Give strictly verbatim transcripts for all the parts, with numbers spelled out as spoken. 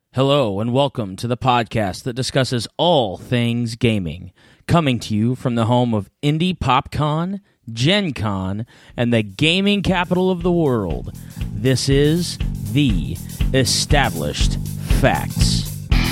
Hello and welcome to the podcast that discusses all things gaming, coming to you from the home of Indie PopCon, Gen Con, and the gaming capital of the world. This is The Established Facts.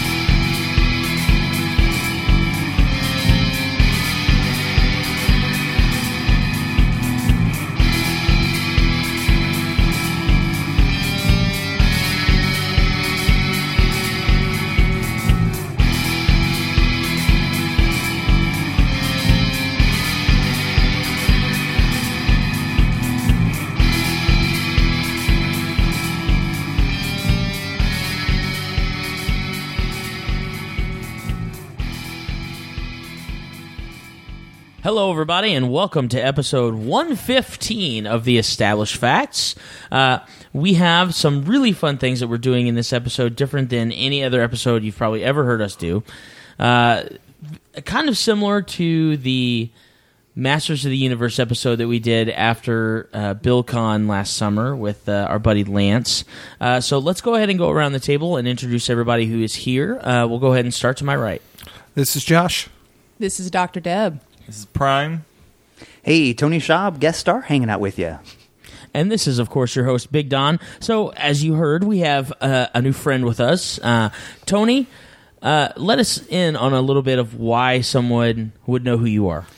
Hello, everybody, and welcome to episode one fifteen of The Established Facts. Uh, we have some really fun things that we're doing in this episode, different than any other episode you've probably ever heard us do. Uh, kind of similar to the Masters of the Universe episode that we did after uh, BillCon last summer with uh, our buddy Lance. Uh, so let's go ahead and go around the table and introduce everybody who is here. Uh, we'll go ahead and start to my right. This is Josh. This is Doctor Deb. This is Prime. Hey, Tony Schaub, guest star, hanging out with you. And this is, of course, your host, Big Don. So, as you heard, we have uh, a new friend with us. Uh, Tony, uh, let us in on a little bit of why someone would know who you are.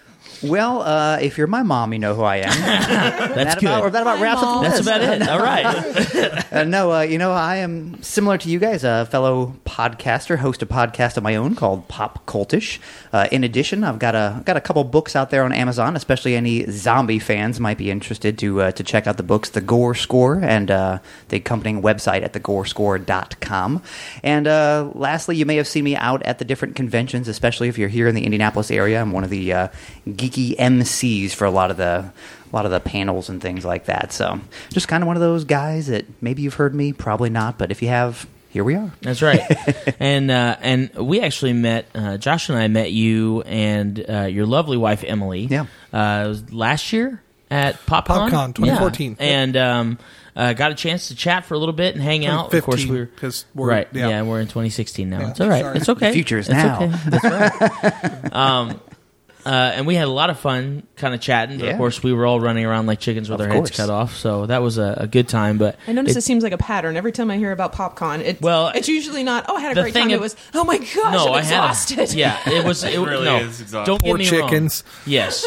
Well, uh, if you're my mom, you know who I am. That's that good. About, or that about Hi, wraps up Mom. the That's list. about it. All right. uh, no, uh, you know, I am similar to you guys, a fellow podcaster, host a podcast of my own called Pop Cultish. Uh, in addition, I've got a got a couple books out there on Amazon, especially any zombie fans might be interested to uh, to check out the books, The Gore Score, and uh, the accompanying website at the gore score dot com. And uh, lastly, you may have seen me out at the different conventions, especially if you're here in the Indianapolis area. I'm one of the uh, geeky M Cs for a lot of the a lot of the panels and things like that. So just kind of one of those guys that maybe you've heard me, probably not, but if you have, here we are. That's right. and uh, and we actually met, uh, Josh and I met you and uh, your lovely wife, Emily, Yeah. uh, it was last year at PopCon. PopCon twenty fourteen. Yeah. And um, uh, got a chance to chat for a little bit and hang out. Of course, we were, because we're right. yeah. Yeah. we're in twenty sixteen now. Yeah, It's all right. sorry. It's okay. The future is It's now. okay. That's right. um, uh, and we had a lot of fun kind of chatting. But Yeah. Of course, we were all running around like chickens with Of our heads course. cut off. So that was a, a good time. But I notice it- it, seems like a pattern every time I hear about PopCon. It, Well, it's usually not. Oh, I had a the great thing time. of- It was. Oh my gosh, no, I'm I exhausted. had. A, yeah, it was. It, It really no, is exhausting. don't get Poor me chickens. wrong. Yes,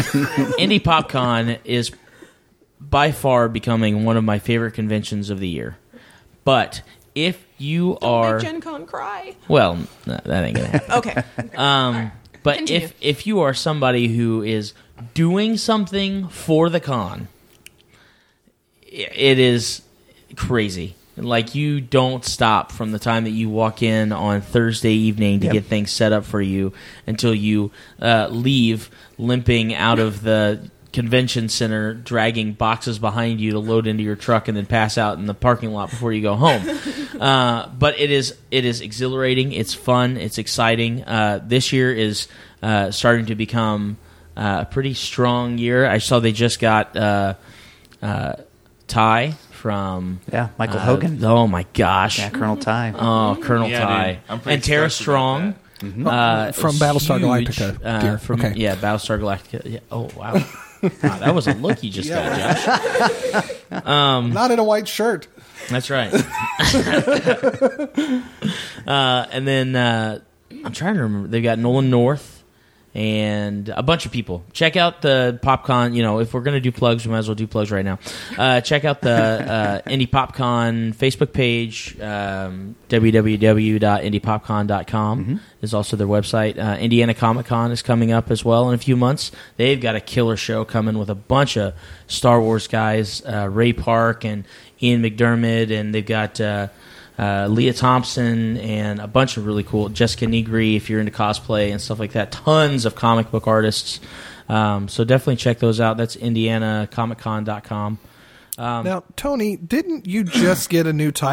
Indie PopCon is by far becoming one of my favorite conventions of the year. But if you Don't are make Gen Con cry. well, no, that ain't gonna happen. Okay. Um, but Continue. if if you are somebody who is doing something for the con, i- it is crazy. Like, you don't stop from the time that you walk in on Thursday evening to Yep. get things set up for you until you uh, leave limping out of the convention center, dragging boxes behind you to load into your truck and then pass out in the parking lot before you go home. uh, but it is it is exhilarating. It's fun. It's exciting. Uh, this year is uh, starting to become uh, a pretty strong year. I saw they just got uh, uh, Ty from Yeah, Michael uh, Hogan. Oh my gosh! Yeah, Colonel Ty. Oh, Colonel Yeah, Ty dude. I'm pretty and Tara stoked about Strong. Uh, From Battlestar huge, Galactica, uh, dear. from, Okay. Yeah, Battlestar Galactica. Yeah. Oh, wow. Wow, that was a look you just got, Josh. Not in a white shirt. That's right. uh, and then uh, I'm trying to remember. They've got Nolan North and a bunch of people. Check out the PopCon. You know, if we're going to do plugs, we might as well do plugs right now. Uh, check out the uh, Indie PopCon Facebook page. Um, w w w dot indie popcon dot com Mm-hmm. is also their website. Uh, Indiana Comic Con is coming up as well in a few months. They've got a killer show coming with a bunch of Star Wars guys, uh, Ray Park and Ian McDermott, and they've got uh, uh, Leah Thompson and a bunch of really cool, Jessica Negri, if you're into cosplay and stuff like that. Tons of comic book artists. Um, so definitely check those out. That's indiana comic con dot com. Um, Now, Tony, didn't you just get a new title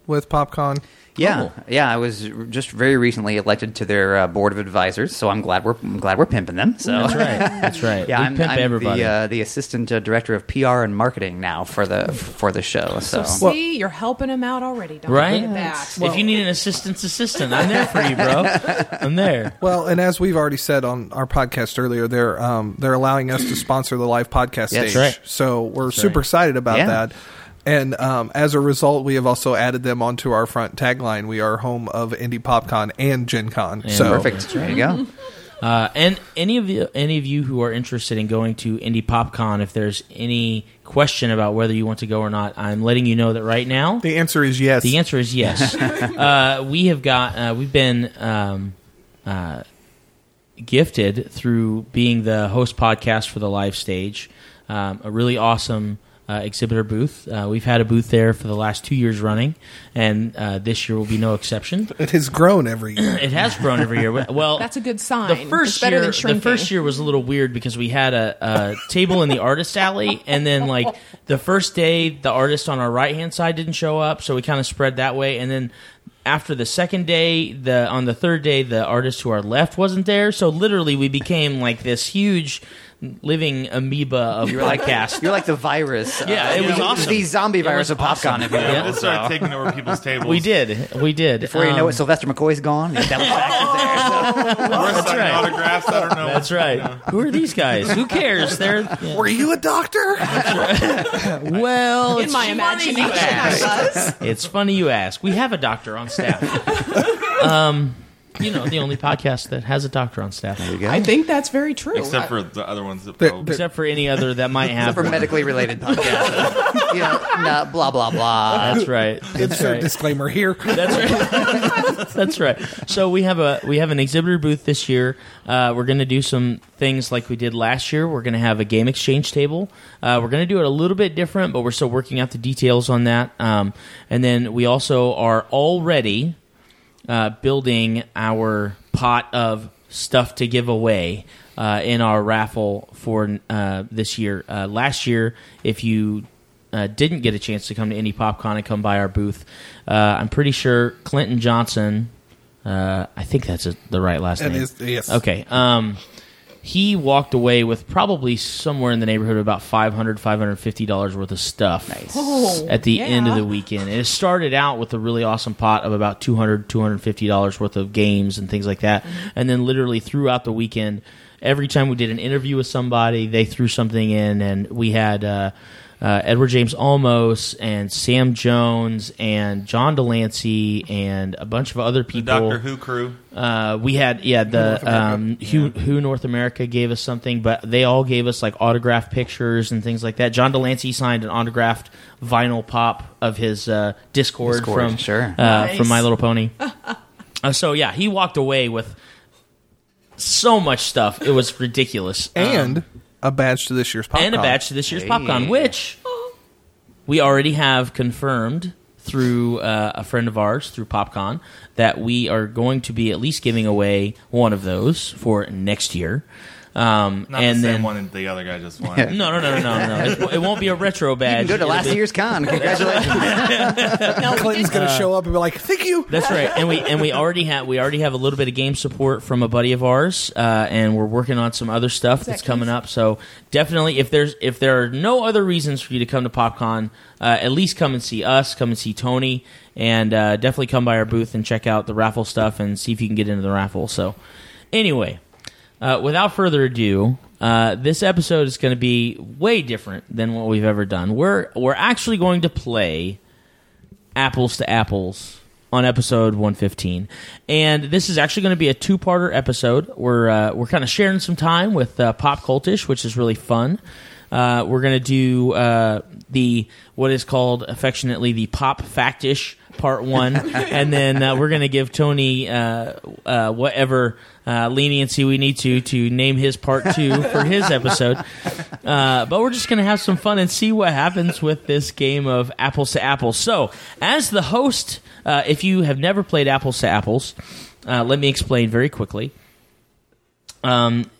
with PopCon? Yeah, Oh. yeah. I was just very recently elected to their uh, board of advisors, so I'm glad we're I'm glad we're pimping them. So That's right. That's right. yeah, we I'm, pimp I'm everybody. the uh, the assistant uh, director of P R and marketing now for the for the show. So, So see, you're helping him out already. Don't Right? Look at that. if you need an assistant's assistant, I'm there for you, bro. I'm there. Well, and as we've already said on our podcast earlier, they're um, they're allowing us to sponsor the live podcast Yes. stage. Right. So we're That's super right. excited about Yeah. that. And um, as a result, we have also added them onto our front tagline. We are home of Indie PopCon and Gen Con. Yeah, so perfect. There you go. Uh, and any of you, any of you who are interested in going to Indie PopCon, if there's any question about whether you want to go or not, I'm letting you know that right now the answer is yes. the answer is yes. uh, we have got, uh, we've been um, uh, gifted through being the host podcast for the live stage, um, a really awesome uh, exhibitor booth. Uh, we've had a booth there for the last two years running, and uh, this year will be no exception. It has grown every year. It has grown every year. Well, That's a good sign. the first it's better year, than shrinking. the first year was a little weird because we had a, a table in the artist alley, and then like the first day, the artist on our right hand side didn't show up, so we kind of spread that way, and then after the second day, the on the third day, the artist to our left wasn't there, so literally we became like this huge living amoeba of podcast. You're like the virus. Yeah, uh, it was the- awesome. The zombie It virus was of PopCon, awesome. if you will. Yeah. Just So, started taking over people's tables. we did, we did. before you know Um, it, Sylvester McCoy's gone. That was back there. So. We're signing right. autographs. I don't know. That's right. Who are these guys? Who cares? They're yeah. Were you a doctor? well. in it's my funny imagination, you I ask. was. It's funny you ask. We have a doctor on staff. um, you know, the only podcast that has a doctor on staff, There you go. I think that's very true. Except for the other ones that They're- probe. they're- except for any other that might have. Except for one. medically related podcasts. you know, nah, blah, blah, blah. That's right. That's Insert right. disclaimer here. That's right. That's right. So we have a we have an exhibitor booth this year. Uh, we're going to do some things like we did last year. We're going to have a game exchange table. Uh, we're going to do it a little bit different, but we're still working out the details on that. Um, and then we also are already uh, building our pot of stuff to give away uh, in our raffle for uh, this year. Uh, last year, if you uh, didn't get a chance to come to Indie PopCon and come by our booth, uh, I'm pretty sure Clinton Johnson, uh, I think that's a, the right last It name. is- yes. Okay. Um, he walked away with probably somewhere in the neighborhood of about five hundred dollars, five hundred fifty dollars worth of stuff Oh, at the yeah. end of the weekend. And it started out with a really awesome pot of about two hundred dollars, two hundred fifty dollars worth of games and things like that. Mm-hmm. And then literally throughout the weekend, every time we did an interview with somebody, they threw something in, and we had uh, uh, Edward James Olmos and Sam Jones and John Delancey and a bunch of other The people. Doctor Who crew. Uh, we had yeah the um, Who, Who North America gave us something, but they all gave us like autographed pictures and things like that. John Delancey signed an autographed vinyl pop of his uh, Discord, Discord, from sure. uh, Nice. from My Little Pony. uh, so yeah, he walked away with so much stuff. It was ridiculous. And Um, a badge to this year's PopCon. and a badge to this year's Hey. PopCon, which we already have confirmed through uh, a friend of ours through PopCon that we are going to be at least giving away one of those for next year. Um, Not and the then same one the other guy just won. no, no, no, no, no, no. It, it won't be a retro You badge. can go to It'll last be- year's con. Congratulations. No, Clinton's going to show up and be like, "Thank you." That's right, and we and we already have we already have a little bit of game support from a buddy of ours, uh, and we're working on some other stuff that's that coming Keith? up. So definitely, if there's if there are no other reasons for you to come to PopCon, uh, at least come and see us, come and see Tony, and uh, definitely come by our booth and check out the raffle stuff and see if you can get into the raffle. So anyway, uh, without further ado. Uh, this episode is going to be way different than what we've ever done. We're we're actually going to play Apples to Apples on episode one fifteen, and this is actually going to be a two-parter episode. We're uh, we're kind of sharing some time with uh, Pop Cultish, which is really fun. Uh, we're going to do uh, the what is called affectionately the Pop Factish Part One, and then uh, we're going to give Tony uh, uh, whatever uh, leniency we need to to name his Part Two for his episode. Uh, but we're just going to have some fun and see what happens with this game of Apples to Apples. So, as the host, uh, if you have never played Apples to Apples, uh, let me explain very quickly. Um,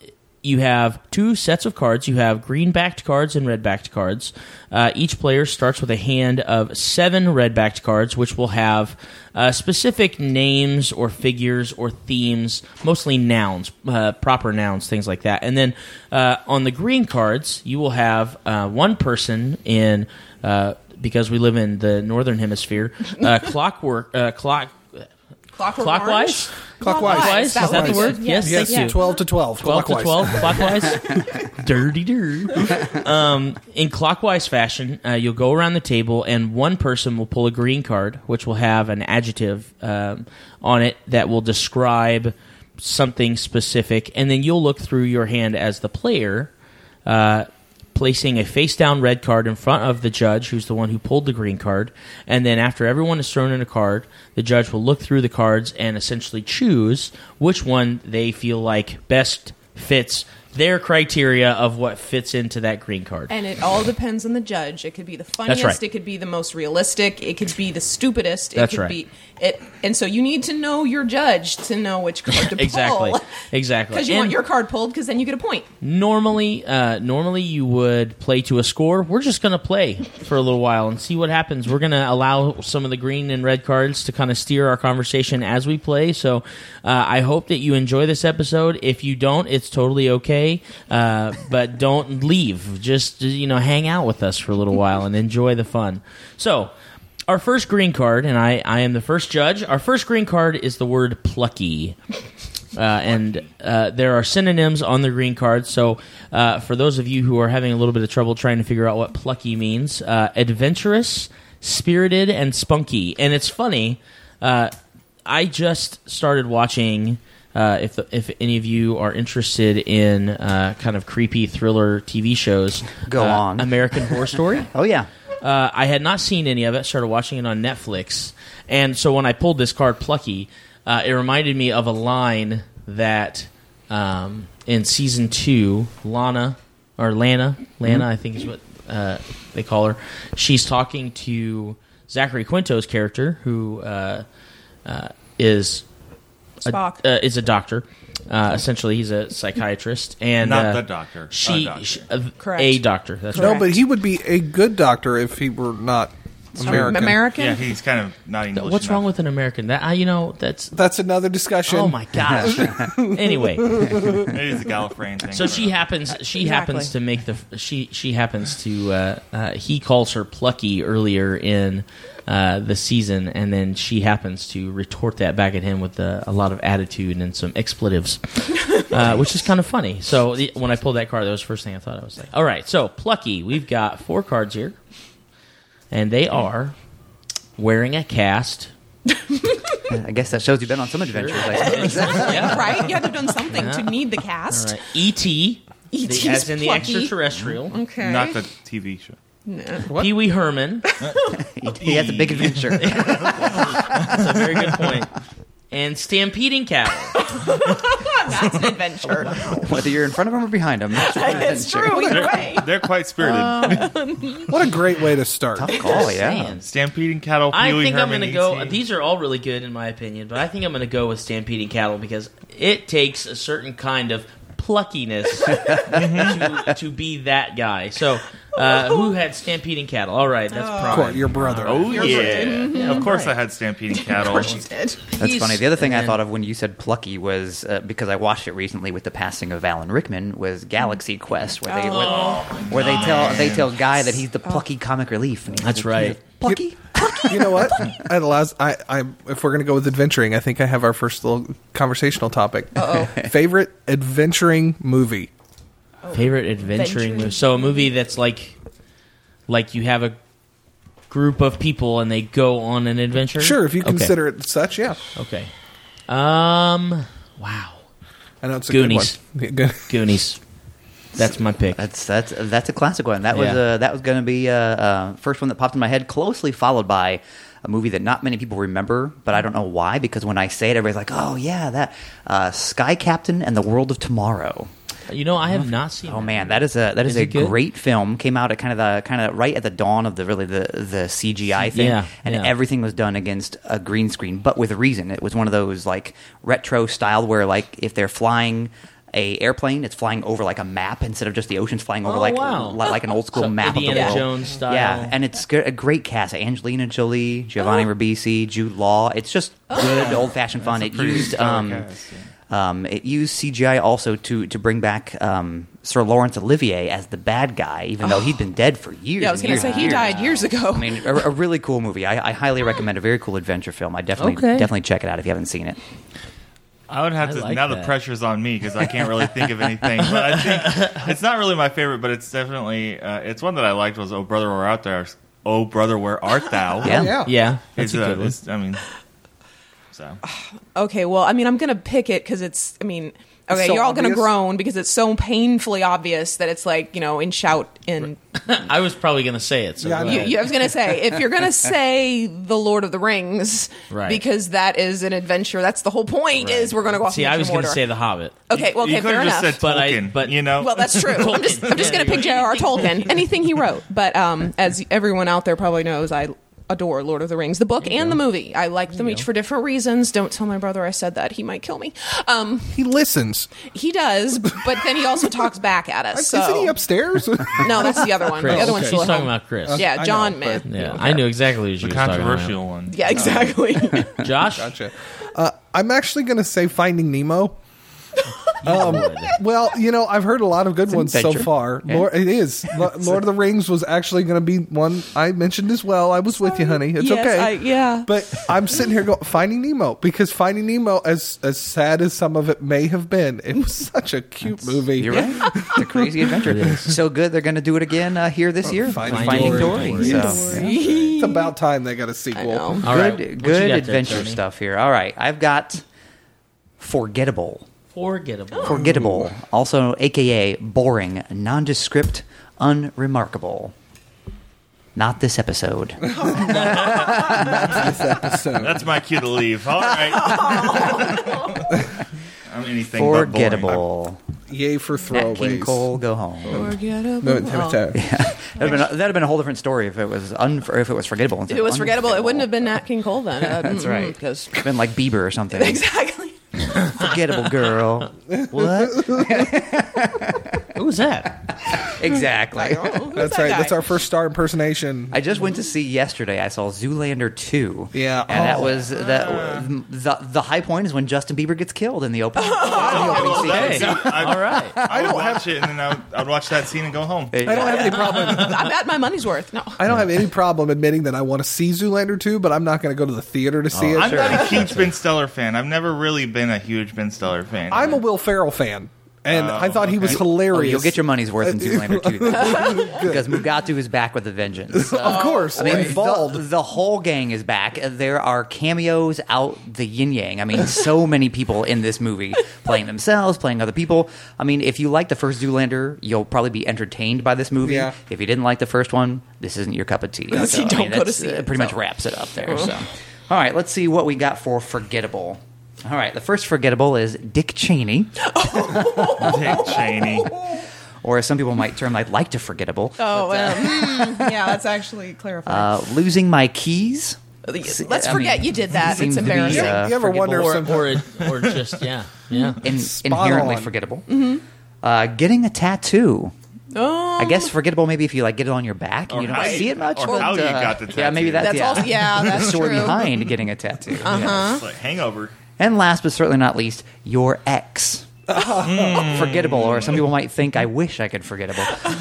you have two sets of cards. You have green-backed cards and red-backed cards. Uh, each player starts with a hand of seven red-backed cards, which will have uh, specific names or figures or themes, mostly nouns, uh, proper nouns, things like that. And then uh, on the green cards, you will have uh, one person in, uh, because we live in the northern hemisphere, uh, clockwork, uh, clock... Clockwork Clockwise? Clockwise. Clockwise? Is that the Clockwise. word? Yes, Yes, thank you. twelve to twelve. twelve to clockwise. twelve, clockwise. Dirty dirt. Um, in clockwise fashion, uh, you'll go around the table, and one person will pull a green card, which will have an adjective um, on it that will describe something specific, and then you'll look through your hand as the player, uh, placing a face-down red card in front of the judge, who's the one who pulled the green card, and then after everyone has thrown in a card, the judge will look through the cards and essentially choose which one they feel like best fits their criteria of what fits into that green card. And it all depends on the judge. It could be the funniest. right. It could be the most realistic. It could be the stupidest. It That's could right. be it. And so you need to know your judge to know which card to Exactly. pull. Exactly. Because you And- want your card pulled, because then you get a point. Normally, uh, normally you would play to a score. We're just going to play for a little while and see what happens. We're going to allow some of the green and red cards to kind of steer our conversation as we play. So uh, I hope that you enjoy this episode. If you don't, it's totally okay. Uh, but don't leave. Just, you know, hang out with us for a little while and enjoy the fun. So our first green card, and I, I am the first judge. Our first green card is the word plucky. Uh, and uh, there are synonyms on the green card. So uh, for those of you who are having a little bit of trouble trying to figure out what plucky means, uh, adventurous, spirited, and spunky. And it's funny, uh, I just started watching, uh, if if any of you are interested in uh, kind of creepy thriller T V shows. Go uh, on. American Horror Story. Oh, yeah. Uh, I had not seen any of it. Started watching it on Netflix, and so when I pulled this card, Plucky, uh, it reminded me of a line that um, in season two, Lana or Lana, Lana, I think is what uh, they call her. She's talking to Zachary Quinto's character, who uh, uh, is a, Spock. uh, is a doctor. Uh, essentially, he's a psychiatrist, and Not uh, the doctor. She, A doctor. she- uh, Correct. a doctor. That's No, right. but he would be a good doctor if he were not American. American? Yeah, he's kind of not English. What's wrong enough. with an American? That I, you know, that's That's another discussion. oh my gosh. Anyway, Maybe it's a Gallifreyan thing. so she happens. She Exactly. happens to make the. She she happens to. Uh, uh, he calls her Plucky earlier in uh, the season, and then she happens to retort that back at him with a, a lot of attitude and some expletives, uh, which is kind of funny. So the, when I pulled that card, that was the first thing I thought. I was like, all right, so Plucky. We've got four cards here, and they are wearing a cast. I guess that shows you've been on some adventures. I suppose. Yeah. Right? You had to have done something to need the All cast. right. E T, E T's the, as in the Plucky. extraterrestrial. Okay. Not the T V show. Pee Wee Herman. He has a big adventure. That's a very good point. And stampeding cattle. That's an adventure. Whether you're in front of him or behind him. It's an It's adventure. true either way. They're quite spirited. What a great way to start. Tough call, yeah. Man. Stampeding cattle. I Pee Wee think I'm Herman, going to go. E T. These are all really good in my opinion, but I think I'm going to go with stampeding cattle because it takes a certain kind of pluckiness to, to be that guy. So, uh, who had stampeding cattle? All right, that's Prime. Court, your brother. Oh You're yeah! Of course, Right. I had stampeding cattle. Of course you did. That's He's- funny. The other thing I and- thought of when you said Plucky was uh, because I watched it recently with the passing of Alan Rickman was Galaxy Quest, where they Oh. where, where they tell they tell Guy that he's the plucky comic relief. And he's That's like, right. he's Plucky. You know what? It allows. I, I. If we're going to go with adventuring, I think I have our first little conversational topic. Uh-oh. Favorite adventuring movie. Favorite adventuring Adventuring. movie. So a movie that's like, like you have a group of people and they go on an adventure. Sure, if you Okay. consider it such. Yeah, Okay. Um. Wow. I know it's a Goonies. good one. Good. Goonies. That's my pick. That's that's that's a classic one. That was Yeah. uh, that was going to be uh, uh, first one that popped in my head, closely followed by a movie that not many people remember, but I don't know why. Because when I say it, everybody's like, "Oh yeah, that uh, Sky Captain and the World of Tomorrow." You know, I have not seen. Oh that. man, that is a that is, Is a it good? great film. Came out at kind of the kind of right at the dawn of the really the the C G I thing, Yeah, and yeah. everything was done against a green screen, but with a reason. It was one of those like retro style where like if they're flying a airplane. It's flying over like a map instead of just the ocean's flying over Oh, like wow. li- like an old school So map Indiana of the world. Jones style. Yeah, and it's g- a great cast: Angelina Jolie, Giovanni Oh. Ribisi, Jude Law. It's just good old fashioned fun. It pretty used stellar um, cast, um, it used C G I also to to bring back um, Sir Laurence Olivier as the bad guy, even though he'd been dead for years. Yeah, I was and gonna years say and he years. died years ago. I mean, a, a really cool movie. I, I highly recommend. A very cool adventure film. I definitely Okay. definitely check it out if you haven't seen it. I would have I to. like now that. the pressure's on me because I can't really think of anything. But I think it's not really my favorite, but it's definitely uh, it's one that I liked. Was Oh Brother Where Art Thou? Oh Brother Where Art Thou? Yeah. Oh, yeah. Yeah, that's It's, a uh, good one. it's- I mean, so Okay, well, I mean, I'm gonna pick it because it's. I mean, okay, so you're all gonna obvious. groan because it's so painfully obvious that it's like you know in shout in. I was probably going to say it. So Yeah, I go know. You, ahead. you, I was gonna say if you're gonna say the Lord of the Rings, Right. because that is an adventure. That's the whole point. Is we're gonna go off. See, in I was going to say The Hobbit. Okay, well, okay, you could fair have just enough. said But I- Tolkien. but- you know, Well, that's true. I'm just, I'm just going to pick J R R. Tolkien, anything he wrote. But um, as everyone out there probably knows, I adore Lord of the Rings, the book and the movie. I like them each for different reasons. Don't tell my brother I said that; he might kill me. Um, He listens. he does, but then he also talks back at us. So Isn't he upstairs? no, that's the other one. Chris. The other one's Okay. still He's at talking home. about Chris. Yeah, I John, know, man. but- Yeah, I knew exactly who she the was talking controversial one. Yeah, exactly. about. Josh? Gotcha. Uh, I'm actually going to say Finding Nemo. Um, Well, you know, I've heard a lot of good an ones so adventure. far. Yeah. Lord, it is. Lo- Lord of the Rings was actually going to be one I mentioned as well. I was with you, honey. It's Yes, okay. I- yeah. But I'm sitting here going, Finding Nemo, because Finding Nemo, as as sad as some of it may have been, it was such a cute movie. You're right. It's a crazy adventure. So good, they're going to do it again uh, here this year. Finding Finding Dory. Dory. Dory. So, yeah. It's about time they got a sequel. I know. All right. Good, What you good got there, adventure Tony? stuff here. All right, I've got Forgettable. Forgettable. Forgettable, also A K A boring, nondescript, unremarkable. Not this episode. This episode. That's my cue to leave. All right. I'm anything but boring. Forgettable. Yay for Nat King throwaways. Cole, go home. Forgettable. No, Tim- Tim- That'd have, been, that'd have been a whole different story if it was un, if it was forgettable. If it was forgettable, it wouldn't have been Nat King Cole then. Uh, That's right. Because It's been like Bieber or something. exactly. Forgettable girl. What? Who was that? Exactly. That's right. That's our first star impersonation. I just went to see yesterday. I saw Zoolander two. Yeah. and that Oh. was that. The the high point is when Justin Bieber gets killed in the opening. in the opening Okay. scene. I, All right. I would watch it and then I would, I would watch that scene and go home. I don't have any problem. I'm at my money's worth. No. I don't have any problem admitting that I want to see Zoolander two, but I'm not going to go to the theater to see it. I'm not a huge Ben Stiller fan. I've never really been a huge Ben Stiller fan. I'm a Will Ferrell fan, and I thought he was okay. hilarious. Oh, you'll get your money's worth in Zoolander two, though. Because Mugatu is back with a vengeance. Uh, Of course, I mean, and bald. the, the whole gang is back. There are cameos out the yin yang. I mean, so many people in this movie playing themselves, playing other people. I mean, if you like the first Zoolander, you'll probably be entertained by this movie. Yeah. If you didn't like the first one, this isn't your cup of tea. So you don't go to that's, see uh, it, pretty much so. wraps it up there. So, all right, let's see what we got for Forgettable. All right, the first Forgettable is Dick Cheney, Dick Cheney. or as some people might term, I'd like to forgettable. Oh, well, mm, yeah, that's actually clarified. Uh, losing my keys. Let's I forget mean, you did that. seems It's to be, embarrassing. uh, You ever wonder if Or, some- or, it, or just, yeah. Yeah. In, Spot inherently on. forgettable. Uh, getting a tattoo. oh, I guess forgettable maybe if you like get it on your back and Or you don't how see you- it much. or but, how you uh, got the Yeah, maybe tattoo. that's, that's yeah. also yeah, that's the story true. behind getting a tattoo. Uh-huh. It's like hangover. And last but certainly not least, your ex. Forgettable, or some people might think I wish I could forgettable.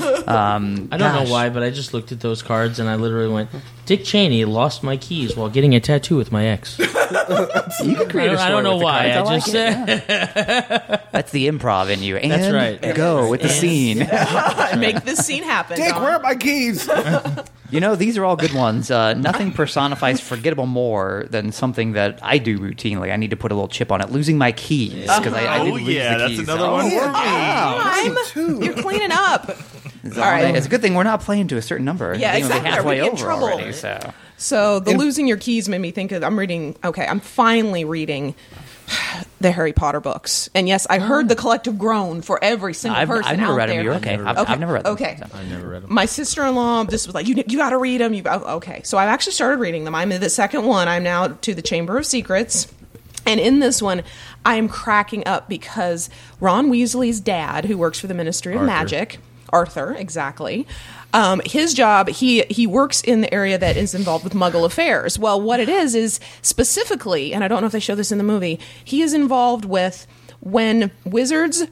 Um, I don't gosh. know why, but I just looked at those cards and I literally went, Dick Cheney lost my keys while getting a tattoo with my ex. You can I create a don't, I story don't know with the why. cards. I like just it, said, yeah. That's the improv in you. And That's right. go with the And- scene. Make this scene happen. Dick, Don. where are my keys? You know, these are all good ones. Uh, nothing personifies forgettable more than something that I do routinely. I need to put a little chip on it. Losing my keys. Because I, I Oh, did lose yeah, the that's keys. another Oh, one for me. Time. too. You're cleaning up. It's, All right. it's a good thing we're not playing to a certain number. Yeah, I think we're exactly. halfway We get in over trouble. already. So. So the losing your keys made me think of. I'm reading. Okay, I'm finally reading the Harry Potter books, and yes, I heard the collective groan for every single I've, person I've never out read there. them. You're okay. never I've, read I've never read them. Okay. so. I never read them. My sister-in-law just was like, "You you got to read them." You oh, okay? So I've actually started reading them. I'm in the second one. I'm now to the Chamber of Secrets. And in this one, I am cracking up because Ron Weasley's dad, who works for the Ministry of Arthur. Magic, Arthur, exactly. Um, his job, he he works in the area that is involved with Muggle affairs. Well, what it is is specifically, and I don't know if they show this in the movie, he is involved with when wizards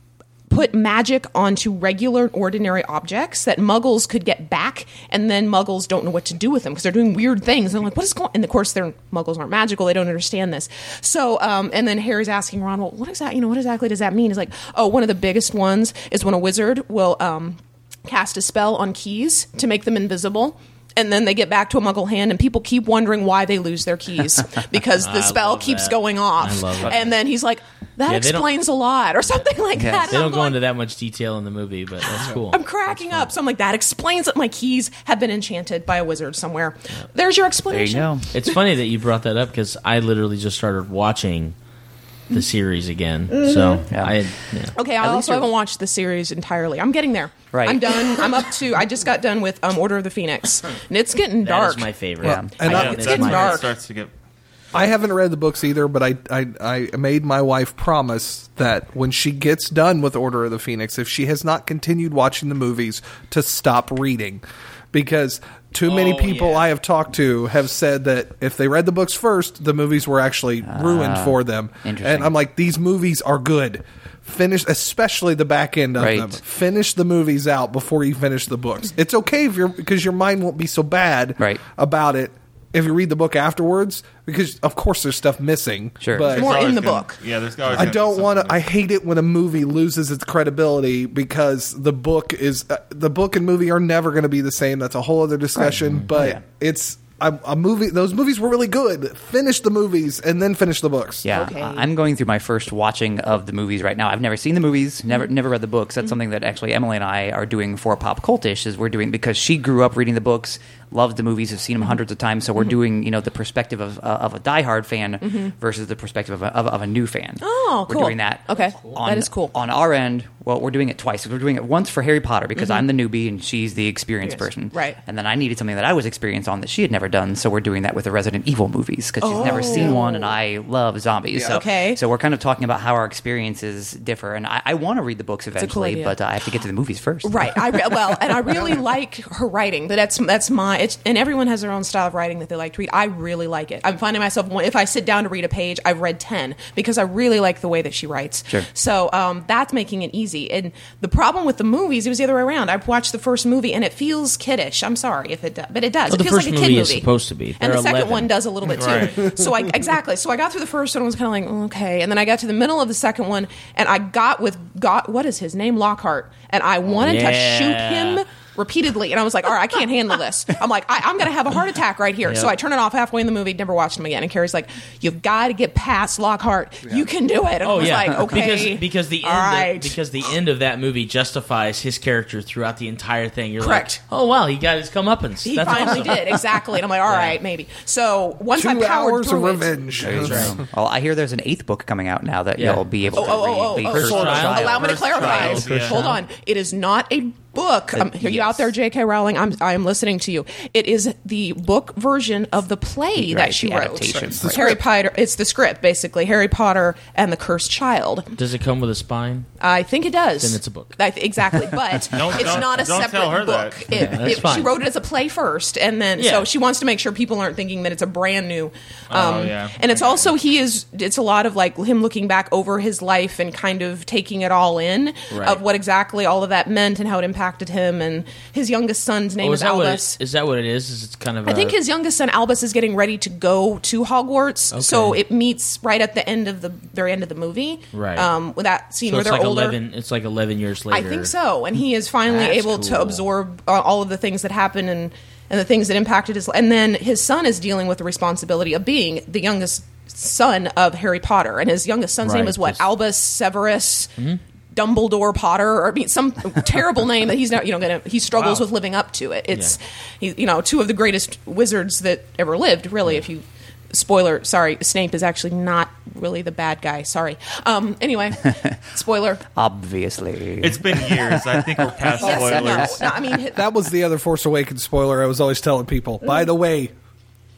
put magic onto regular, ordinary objects that Muggles could get back, and then Muggles don't know what to do with them because they're doing weird things. And I'm like, what is going on? And of course, they're Muggles aren't magical; they don't understand this. So, um, and then Harry's asking Ron, "Well, what exactly? You know, what exactly does that mean?" He's like, "Oh, one of the biggest ones is when a wizard will um, cast a spell on keys to make them invisible." And then they get back to a Muggle hand, and people keep wondering why they lose their keys because the I spell love keeps that. going off. I love it. And then he's like, "That Yeah, they don't- explains a lot," or something like Yes. that. They And don't I'm go going, into that much detail in the movie, but that's cool. I'm cracking up. So I'm like, that explains that my keys have been enchanted by a wizard somewhere. There's your There you explanation. go. It's funny that you brought that up because I literally just started watching the series again. So Yeah. I, yeah. Okay, I At least also you're- haven't watched the series entirely. I'm getting there. Right. I'm done. I'm up to, I just got done with um, Order of the Phoenix. And it's getting That dark. is my favorite. Yeah. And I I- know It's that's getting my dark. It starts to get. I haven't read the books either, but I, I I made my wife promise that when she gets done with Order of the Phoenix, if she has not continued watching the movies, to stop reading. Because too many Oh, people yeah. I have talked to have said that if they read the books first, the movies were actually ruined for them. interesting. And I'm like, these movies are good. Finish, especially the back end of Right. them. Finish the movies out before you finish the books. It's okay if you're because your mind won't be so bad Right. about it if you read the book afterwards, because of course there's stuff missing. Sure. But More There's in always the gonna- book. Yeah, there's always I gonna be don't want to. something. I hate it when a movie loses its credibility because the book is uh, the book and movie are never going to be the same. That's a whole other discussion. But Yeah. it's a, a movie. Those movies were really good. Finish the movies and then finish the books. Yeah, Okay. I- I'm going through my first watching of the movies right now. I've never seen the movies, never never read the books. That's something that actually Emily and I are doing for Pop Cultish. Is we're doing because she grew up reading the books, loves the movies, has seen them hundreds of times. So we're doing you know the perspective of uh, of a diehard fan versus the perspective of a, of, of a new fan. Oh, we're cool. doing that. Okay. on, That is cool. On our end, well, we're doing it twice. We're doing it once for Harry Potter because I'm the newbie and she's the experienced Yes. person. Right. And then I needed something that I was experienced on that she had never done. So we're doing that with the Resident Evil movies because she's never seen one, and I love zombies. So, Okay. So we're kind of talking about how our experiences differ, and I, I want to read the books a cool eventually, idea. but uh, I have to get to the movies first. Right. I re- well, and I really like her writing, but that's that's my. It's, and everyone has their own style of writing that they like to read. I really like it. I'm finding myself if I sit down to read a page, I've read ten because I really like the way that she writes. Sure. So um, that's making it easy. And the problem with the movies, it was the other way around. I've watched the first movie and it feels kiddish. I'm sorry if it does, but it does. Well, it the feels first like a kid movie movie. is supposed to be. And They're the second eleven. one does a little bit too. Right. So I exactly. So I got through the first one and was kind of like, oh, okay, and then I got to the middle of the second one and I got with got what is his name Lockhart, and I wanted to Yeah. shoot him repeatedly, and I was like, all right, I can't handle this. I'm like, I, I'm going to have a heart attack right here. So Yep. I turn it off halfway in the movie, never watched him again. And Carrie's like, you've got to get past Lockhart. You can do it. And I Oh was yeah, like, okay. because because the all end right. of, because the end of that movie justifies his character throughout the entire thing. You're Correct. like, oh wow, he got his comeuppance. He That's finally awesome. did, exactly. And I'm like, all right, maybe. So once I Two powered hours of through it, revenge. Well, I hear there's an eighth book coming out now that Yeah. you'll be able Oh, to oh, read. oh, oh, The oh. Cursed First Child. Child. Allow me to First clarify. Child, yeah. Hold on. It is not a book. Um, are you out there, J K. Rowling? I'm I am listening to you. It is the book version of the play Right, that she the wrote. adaptation. It's the Harry Potter. It's the script, basically. Harry Potter and the Cursed Child. Does it come with a spine? I think it does. Then it's a book. I th- exactly, but Don't- it's don't- not a don't separate tell her book. that. It, Yeah, that's it- she fine. wrote it as a play first, and then Yeah. so she wants to make sure people aren't thinking that it's a brand new. Um, Oh, yeah. And it's I got also he is. It's a lot of like him looking back over his life and kind of taking it all in Right. of what exactly all of that meant and how it impacted him. And his youngest son's name Oh, is is that what Albus. it, is that what it is? Is it's kind of I a, think his youngest son Albus is getting ready to go to Hogwarts, so Okay. it meets right at the end of the very end of the movie. Right. Um, with that scene so where it's they're like older. eleven. It's like eleven years I later. think so, and he is finally That's able to cool. absorb uh, all of the things that happened and and the things that impacted his. And then his son is dealing with the responsibility of being the youngest son of Harry Potter, and his youngest son's name Right, is what just- Albus Severus. Dumbledore Potter, or I mean, some terrible name that he's not, you know, gonna he struggles Wow. with living up to it. It's, he, you know, two of the greatest wizards that ever lived. Really, if you spoiler, sorry, Snape is actually not really the bad guy. Sorry. Um. Anyway, spoiler. Obviously. It's been years. I think we're past Yes, no, spoilers. no, I mean, That was the other Force Awakens spoiler I was always telling people. By the way,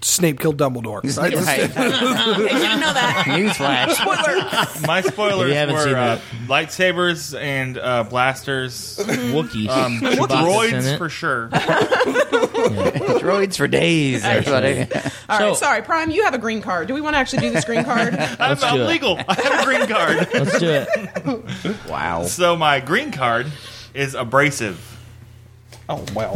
Snape killed Dumbledore. I just- Right. You didn't know that. Newsflash. Spoiler. My spoilers If you haven't were seen uh, it. lightsabers and uh, blasters, Wookiees. um, Chewbacca's in droids it. for sure. Droids for days, everybody. All So- right, sorry, Prime. You have a green card. Do we want to actually do this green card? I'm, do I'm it. legal. I have a green card. Let's do it. Wow. So my green card is abrasive. oh well.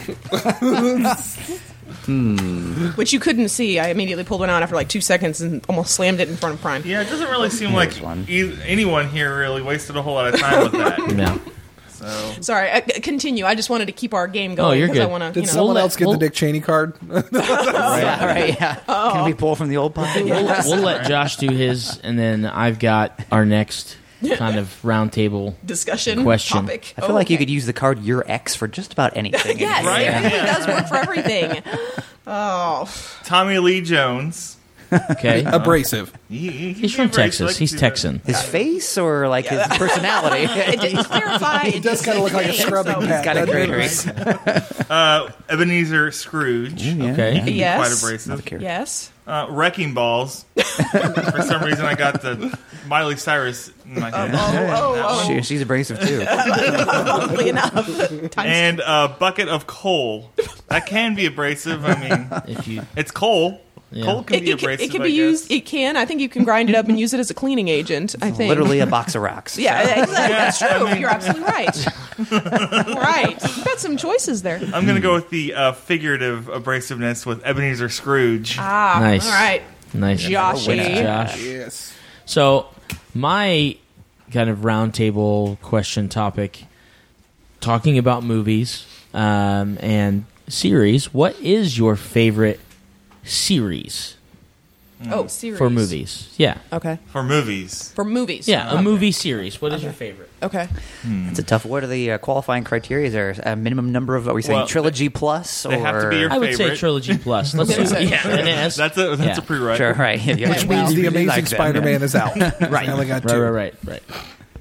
Which you couldn't see. I immediately pulled one out after like two seconds and almost slammed it in front of Prime. Yeah, it doesn't really seem like one. e- anyone here really wasted a whole lot of time with that. Yeah. So Sorry, uh, continue. I just wanted to keep our game going. Oh, you're 'cause I good. want to, Did you know. someone let- else get we'll- the Dick Cheney card? Yeah, right. Yeah. Can we pull from the old pocket? We'll, we'll let Josh do his, and then I've got our next kind of roundtable. discussion Question. topic. I feel Oh, like you okay. could use the card your ex for just about anything. Yes, Right? it really Yeah. does work for everything. Oh, Tommy Lee Jones. Okay. Abrasive. He, he, He's from very- Texas. like He's to do Texan. His face or like his personality? it didn't clarify. He does kind of look like a scrubbing pad. got a doesn't great he? ring. Uh, Ebenezer Scrooge. Okay. He's Yes. quite abrasive. Another character. Yes. Uh, Wrecking Balls. For some reason, I got the Miley Cyrus in my head. Oh, oh, She, she's abrasive too. oh. Oddly enough. Times And a bucket of coal. That can be abrasive. I mean, If you, it's coal. Yeah. Coal can It, be it, can- abrasive. it can I be guess. used. It can. I think you can grind it up and use it as a cleaning agent. I think. Literally a box of rocks. Yeah, exactly. That's true. You're absolutely right. right. You've got some choices there. I'm going to go with the uh, figurative abrasiveness with Ebenezer Scrooge. Ah, Nice. all right. nice. Joshy. Nice, Josh. Yes. So, my kind of roundtable question topic, talking about movies um, and series. What is your favorite series Oh, series for movies? Yeah, Okay. For movies. For movies. yeah, a movie series. What is your favorite? Okay. It's a tough. What are the uh, qualifying criteria? Is there a minimum number of? Are we saying Well, trilogy plus? they or have to be your I would say favorite. trilogy plus. Let's do Okay. yeah, it is. That's a that's Yeah. a prerequisite. Sure, right. Yeah, Which means the Amazing Spider-Man is out. right. I only got right, two. right, right, right.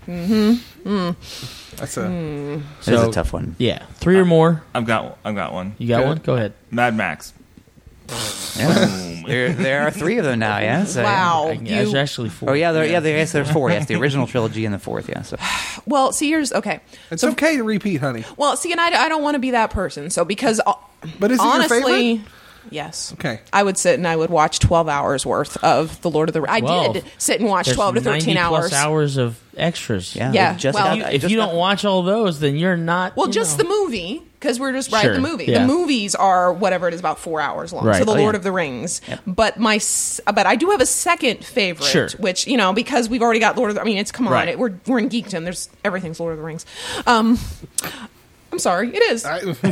That's a. It's So- a tough one. Yeah, three or more. I've got I've got one. You got Good. one? Go ahead. Mad Max. Yeah. there, there are three of them now. Yeah. So, Wow. I- There's You, actually four. Oh yeah, there, yeah. There, yes, there's four. Yes, the original trilogy and the fourth. Yeah. So well, see, here's okay. It's okay to repeat, honey. Well, see, and I, I don't want to be that person. So because uh, But is it your honestly, favorite? yes. Okay. I would sit and I would watch twelve hours worth of the Lord of the Rings. I twelve. did sit and watch There's twelve to thirteen ninety plus hours. hours of extras. yeah. Yeah, they Just well- got- You- I if just you got- don't watch all those, then you're not. Well, you just know. the movie, because we're just right Sure, the movie. yeah. The movies are whatever it is, about four hours long. Right. So the Oh, Lord yeah. of the Rings. But my, s- but I do have a second favorite, Sure. which you know because we've already got Lord of the. I mean, it's come on, Right. it, we're we're in geekdom. There's everything's Lord of the Rings. Um, I'm sorry, it is.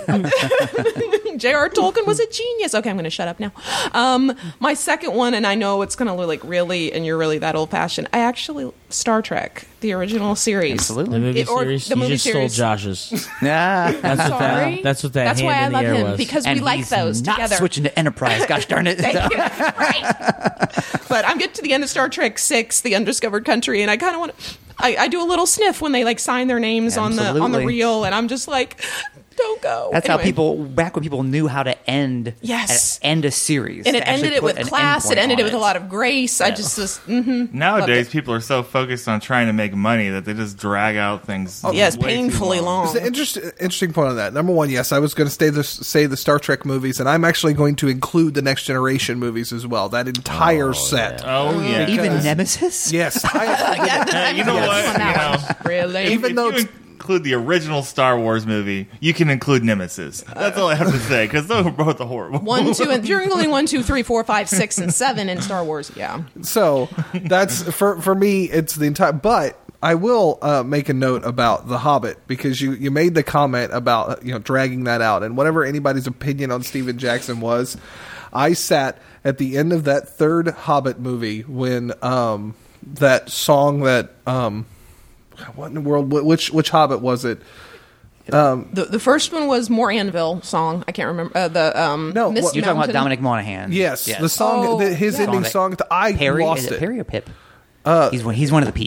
J R. Tolkien was a genius. Okay, I'm going to shut up now. Um, my second one, and I know it's going to look like really, and you're really that old fashioned. I actually Star Trek, the original series. the Absolutely. movie It- or series. the you movie just series. stole Josh's. Yeah. That's what Sorry. that. That's what that. That's hand why I in the love air him was. because And we like he's those not together. switching to Enterprise. Gosh darn it. Thank you. Right. But I'm getting to the end of Star Trek Six, The Undiscovered Country, and I kind of want to. I, I do a little sniff when they like sign their names on the on the Absolutely. reel, and I'm just like, don't go. That's how Anyway. people back when people knew how to end. Yes. uh, end a series, And to it actually ended it put with an class. endpoint It ended on it with a lot of grace. I just was. Mm-hmm. Nowadays, Loved people are so focused on trying to make money that they just drag out things. Yes, way too painfully long. It's an interesting, interesting point on that. Number one, yes, I was going to say the, say the Star Trek movies, and I'm actually going to include the Next Generation movies as well. That entire set. Oh yeah. Even Because- Nemesis. Yes. I, Uh, you know what? You know, Really? Even if though you it's- include the original Star Wars movie, you can include Nemesis. That's all I have to say because those were both horrible. One, two, and you're including one, two, three, four, five, six, and seven in Star Wars. Yeah. so that's for for me. It's the entire. But I will uh, make a note about The Hobbit because you you made the comment about you know dragging that out, and whatever anybody's opinion on Steven Jackson was, I sat at the end of that third Hobbit movie when um that song that um what in the world wh- which which Hobbit was it? The the first one was More Anvil song. I can't remember uh, the um. No, Mist what- You're talking about Mountain. Dominic Monaghan. Yes, Yes. the song, Oh, the, his yeah. ending Song song. I Perry. lost Is it it. Perry or Pip? Uh, he's one. He's one of the P's.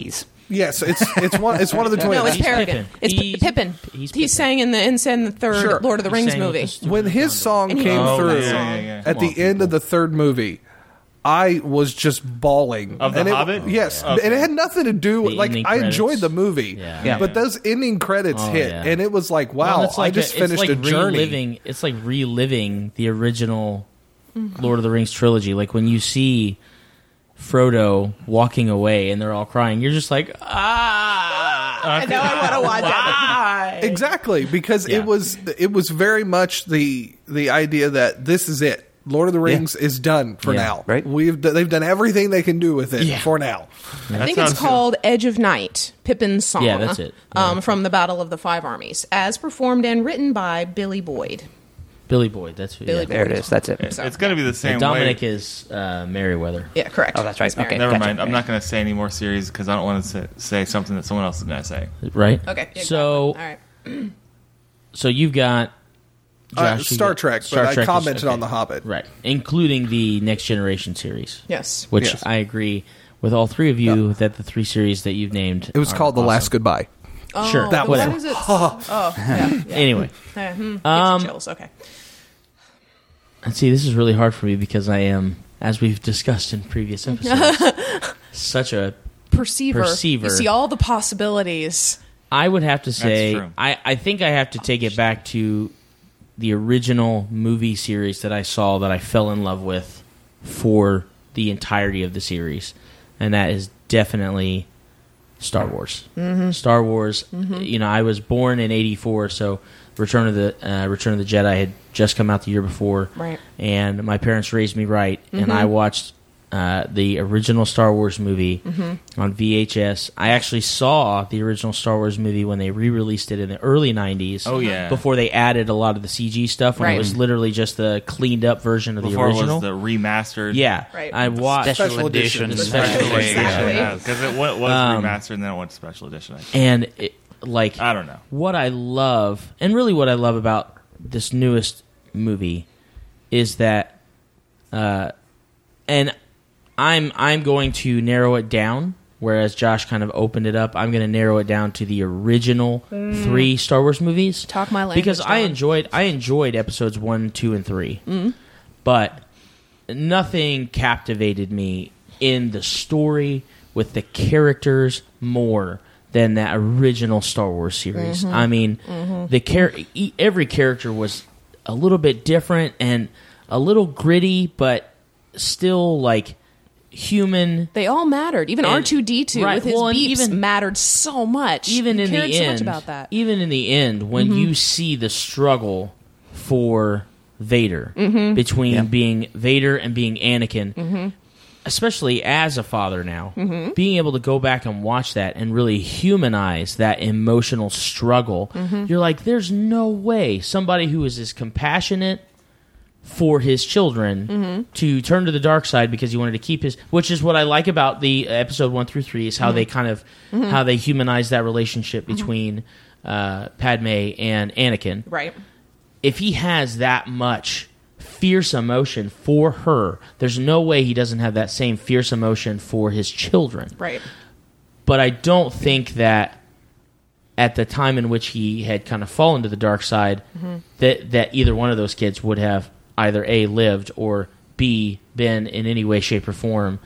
Yes, it's it's one it's one of the twins. No, it's He's Peregrine. Pippin. It's He's- Pippin. he's He Pippin. sang in the in the third Sure. Lord of the He Rings sang with movie. the stupid When his Gondor. song And he came Oh, through yeah, yeah, yeah. at Come the on, end of the third movie, I was just bawling. Of The and it, Hobbit? Yes, Okay. and it had nothing to do with The like ending I enjoyed credits. the movie, Yeah. Yeah. but those ending credits Oh, hit, yeah. and it was like, wow, Well, it's like I just a- finished it's like a journey. Reliving, it's like reliving the original Lord of the Rings trilogy. Like when you see Frodo walking away and they're all crying, you're just like, ah. I know I want to watch it. Why? Exactly, because Yeah. it was it was very much the the idea that this is it. Lord of the Rings is done for Yeah. now. Right. We've d- they've done everything they can do with it Yeah. for now. I think it's called Edge of Night, Pippin's song. Yeah, that's it. Um, from the Battle of the Five Armies, as performed and written by Billy Boyd. Billy Boyd. That's who. Billy yeah. Boyd. There it is. That's it. It's going to be the And same Dominic way. is uh, Merriweather. Yeah, correct. Oh, that's right. He's married. Okay. Never Gotcha. mind. I'm not going to say any more series because I don't want to say, say something that someone else is going to say. Right. Okay. yeah, So, exactly. All right. so you've got Uh, Josh, you Star got- Trek, Star but I Trek is- commented okay. on The Hobbit. Right, including the Next Generation series, Yes. which Yes. I agree with all three of you that the three series that you've named. It was are called The awesome. Last Goodbye. Oh, Sure, the whatever. one is it? Oh, yeah. yeah. Anyway, Uh, hmm, gives Um, you chills. Okay. and see, this is really hard for me because I am, as we've discussed in previous episodes, such a. Perceiver. Perceiver. You see all the possibilities. I would have to say, true. I, I think I have to take it back to the original movie series that I saw that I fell in love with for the entirety of the series, and that is definitely Star Wars. Mm-hmm. Star Wars. You know, I was born in eighty-four, so Return of the uh, Return of the Jedi had just come out the year before, Right. and my parents raised me right, and I watched uh, the original Star Wars movie on V H S. I actually saw the original Star Wars movie when they re-released it in the early nineties. Oh, yeah. Before they added a lot of the C G stuff, when Right. it was literally just the cleaned up version of Before the it original. was the remastered. yeah, Right. I watched, Special, Special edition. edition. Special Yeah, Exactly. yeah, because it wa- was Um, remastered and then it went to special edition. I think. and it, like I don't know. what I love, and really what I love about this newest movie is that, uh, and I'm I'm going to narrow it down. Whereas Josh kind of opened it up, I'm going to narrow it down to the original three Star Wars movies. Talk my language, because I John. enjoyed I enjoyed episodes one, two, and three, but nothing captivated me in the story with the characters more than that original Star Wars series. I mean, the char- e- every character was a little bit different and a little gritty, but still like human. They all mattered. Even And- R two D two right, with his well, and beeps even- mattered so much. Even You in cared the so end, much about that. even in the end, when you see the struggle for Vader between being Vader and being Anakin, especially as a father now, being able to go back and watch that and really humanize that emotional struggle, you're like, there's no way somebody who is as compassionate for his children to turn to the dark side because he wanted to keep his, which is what I like about the episode one through three is how they kind of how they humanize that relationship between uh, Padme and Anakin. Right. If he has that much fierce emotion for her, there's no way he doesn't have that same fierce emotion for his children. Right. But I don't think that at the time in which he had kind of fallen to the dark side, that that either one of those kids would have either A, lived, or B, been in any way, shape, or form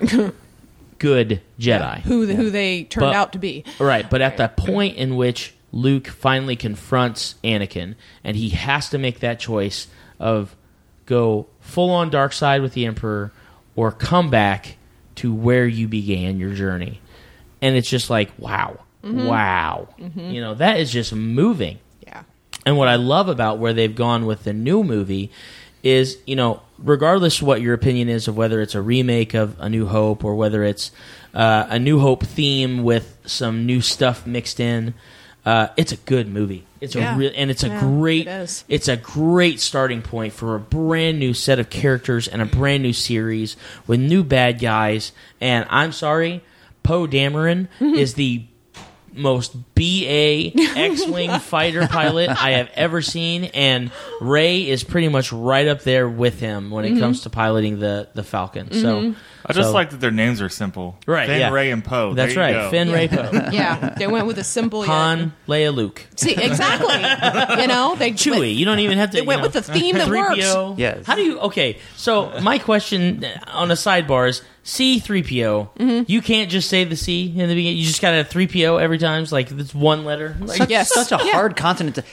good Jedi. Who the, who they turned But- out to be. Right, but at the point in which Luke finally confronts Anakin, and he has to make that choice of go full on dark side with the Emperor or come back to where you began your journey. And it's just like, wow, wow. You know, that is just moving. Yeah. And what I love about where they've gone with the new movie is, you know, regardless what your opinion is of whether it's a remake of A New Hope or whether it's uh, a New Hope theme with some new stuff mixed in, uh, it's a good movie. It's Yeah. a real, and it's a Yeah, great, it is. it's a great starting point for a brand new set of characters and a brand new series with new bad guys. And I'm sorry, Poe Dameron is the most B A X-wing fighter pilot I have ever seen, and Rey is pretty much right up there with him when it comes to piloting the, the Falcon. So I just So- like that their names are simple. Right, Finn, yeah. Ray, and Poe. That's There you right. go. Finn, Ray, Poe. Yeah, they went with a simple. Han, Leia, Luke. See, exactly. You know, they Chewie. You don't even have to. They you went know, with the theme that three P O. works. Yes. How do you? Okay, so my question on a sidebar is C three P O. You can't just say the C in the beginning. You just got to have three P O every time. It's like it's one letter. Like, Such, Yes. such a Yeah. hard consonant to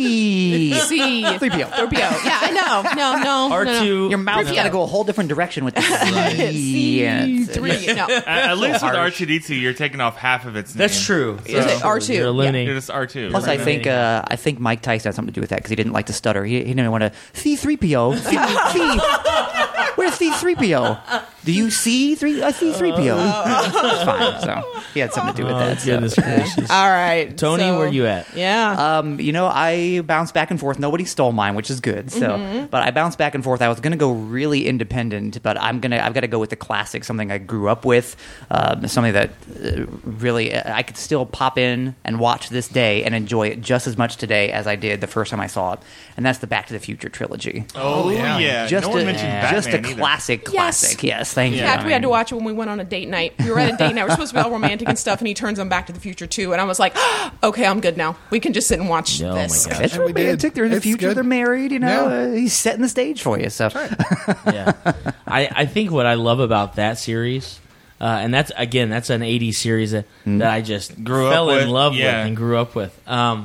C. C three P O. three P O. Yeah, I know. No, no. R no, no. two. Your mouth's three P O. got to go a whole different direction with the C. C and it's- three. No, At, at least with harsh. R two D two, you're taking off half of its name. That's true. Is it R two? You're Yeah. eliminating. You're just R two. Plus, I think uh, I think Mike Tyson had something to do with that because he didn't like to stutter. He, he didn't want to C three P O. C, C. Where's C three P O? Do you see three? I see three P O. It's fine. So he had something to do with Oh, that. so. goodness gracious. All right, Tony, so- where you at? Yeah. Um, you know, I bounced back and forth. Nobody stole mine, which is good. So, Mm-hmm. but I bounced back and forth. I was going to go really independent, but I'm gonna I've got to go with the classic, something I grew up with, um, something that uh, really I could still pop in and watch this day and enjoy it just as much today as I did the first time I saw it, and that's the Back to the Future trilogy. Oh, yeah. yeah. Just no one a, mentioned just a Batman either. classic, Yes. classic. Yes, thank In you. fact, I we had to mean, watch it when we went on a date night. We were at a date night. We're supposed to be all romantic and stuff, and he turns on Back to the Future too. And I was like, okay, I'm good now. We can just sit and watch Oh, my this. gosh. It's And we did. romantic. They're in the It's future. good. They're married. You know, Yeah. uh, he's setting the stage for you. So, Yeah, I, I think what I love about that series, uh, and that's again, that's an eighties series that, that I just Grew up fell with, in love yeah. with and grew up with. Um,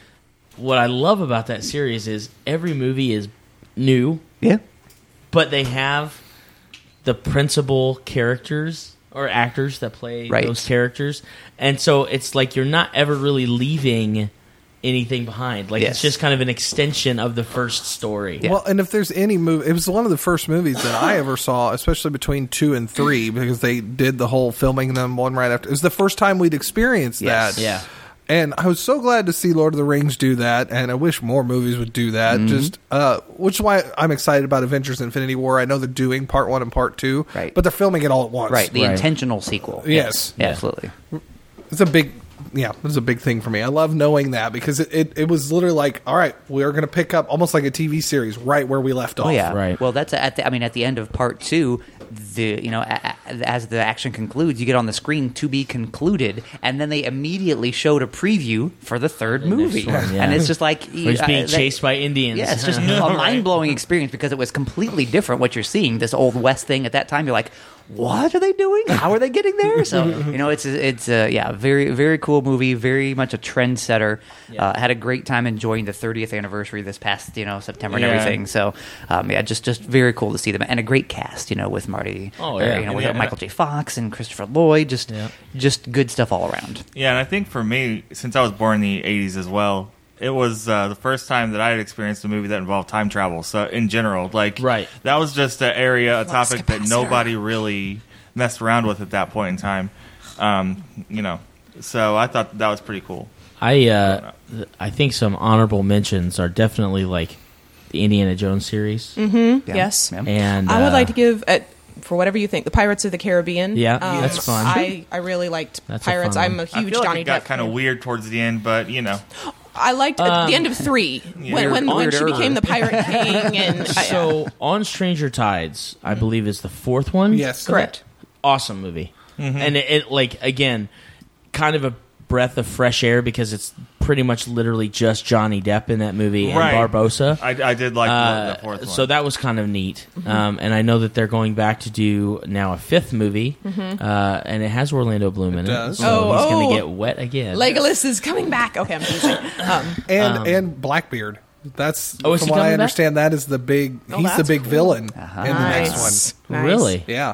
what I love about that series is every movie is new, yeah. but they have the principal characters or actors that play Right. those characters, and so it's like you're not ever really leaving anything behind. Like Yes. it's just kind of an extension of the first story. Yeah. Well, and if there's any movie, it was one of the first movies that I ever saw, especially between two and three, because they did the whole filming them one right after. It was the first time we'd experienced Yes. that. Yeah. And I was so glad to see Lord of the Rings do that, and I wish more movies would do that. Mm-hmm. Just, uh, which is why I'm excited about Avengers: Infinity War. I know they're doing part one and part two, Right. but they're filming it all at once. Right, the Right. intentional sequel. Yes. Yeah, absolutely. It's a big, yeah, it was a big thing for me. I love knowing that because it, it, it was literally like, all right, we're going to pick up almost like a T V series right where we left off. Oh yeah, Right. Well, that's at the, I mean, at the end of part two, the you know a, a, as the action concludes, you get on the screen to be concluded, and then they immediately showed a preview for the third The next movie, one, yeah. and it's just like We're just being uh, that- chased by Indians. Yeah, it's just a mind blowing experience because it was completely different what you're seeing. This old west thing at that time, you're like, what are they doing? How are they getting there? So you know, it's it's uh, yeah, very very cool movie, very much a trendsetter. Yeah. Uh, had a great time enjoying the thirtieth anniversary this past you know September and Yeah. everything. So um, yeah, just just very cool to see them and a great cast. You know, with Marty, Oh, or, yeah. you know, with Yeah. Michael J. Fox and Christopher Lloyd. Just Yeah. just good stuff all around. Yeah, and I think for me, since I was born in the eighties as well, it was uh, the first time that I had experienced a movie that involved time travel. So in general, like Right. that was just an area, a Flux topic that capacitor. nobody really messed around with at that point in time. Um, you know, so I thought that was pretty cool. I uh, I think some honorable mentions are definitely like the Indiana Jones series, Mm-hmm. Yeah. Yes. Yeah. and I would uh, like to give, uh for whatever you think, the Pirates of the Caribbean. Yeah, Um, that's fun. I, I really liked That's a Pirates. fun I'm one. a huge I feel like Johnny it got Depp kind of fan. weird towards the end, but you know, I liked at Um, the end of three when when, when Weirder. she became the Pirate King and I- So on Stranger Tides, I believe is the fourth one. Yes. correct. Awesome movie, and it, it like again, kind of a breath of fresh air because it's pretty much literally just Johnny Depp in that movie Right. and Barbosa. I, I did like Uh, the, the fourth one. so that was kind of neat, um, and I know that they're going back to do now a fifth movie, uh, and it has Orlando Bloom in it. does. So Oh, he's going oh. to get wet again. Legolas is coming back. Okay, I'm teasing. Um, and Um, and Blackbeard. That's Oh, is from he what coming I back? understand. That is the big. Oh, he's the that's big cool. villain in the nice. next one. Nice. Really? Yeah,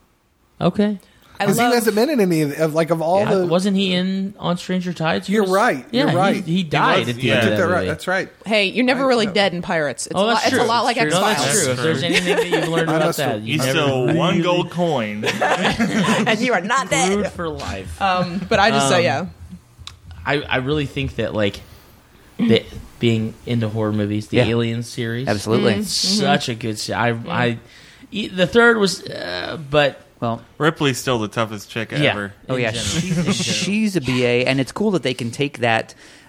Okay. I because he love. hasn't been in any of of like of all Yeah, the. wasn't he in on Stranger Tides? You're first? right, Yeah, you're right. He, he died was- at the yeah. end Get of that that right. movie. That's right. Hey, you're never I really know. dead in Pirates. It's Oh, a lot. that's It's true. a lot like That's X true. No, that's Files. true. If there's anything that you've learned I about must that, have- you you never still one really gold coin. and you are not screwed dead. for life. Um, but I just Um, say, yeah. I, I really think that like the, being into horror movies, the Yeah. Alien series, Absolutely. Mm-hmm. it's such a good. se- I I e- the third was, uh, but Well, Ripley's still the toughest chick yeah. ever. oh in yeah, general. she's, In general. she's a B A, and it's cool that they can take that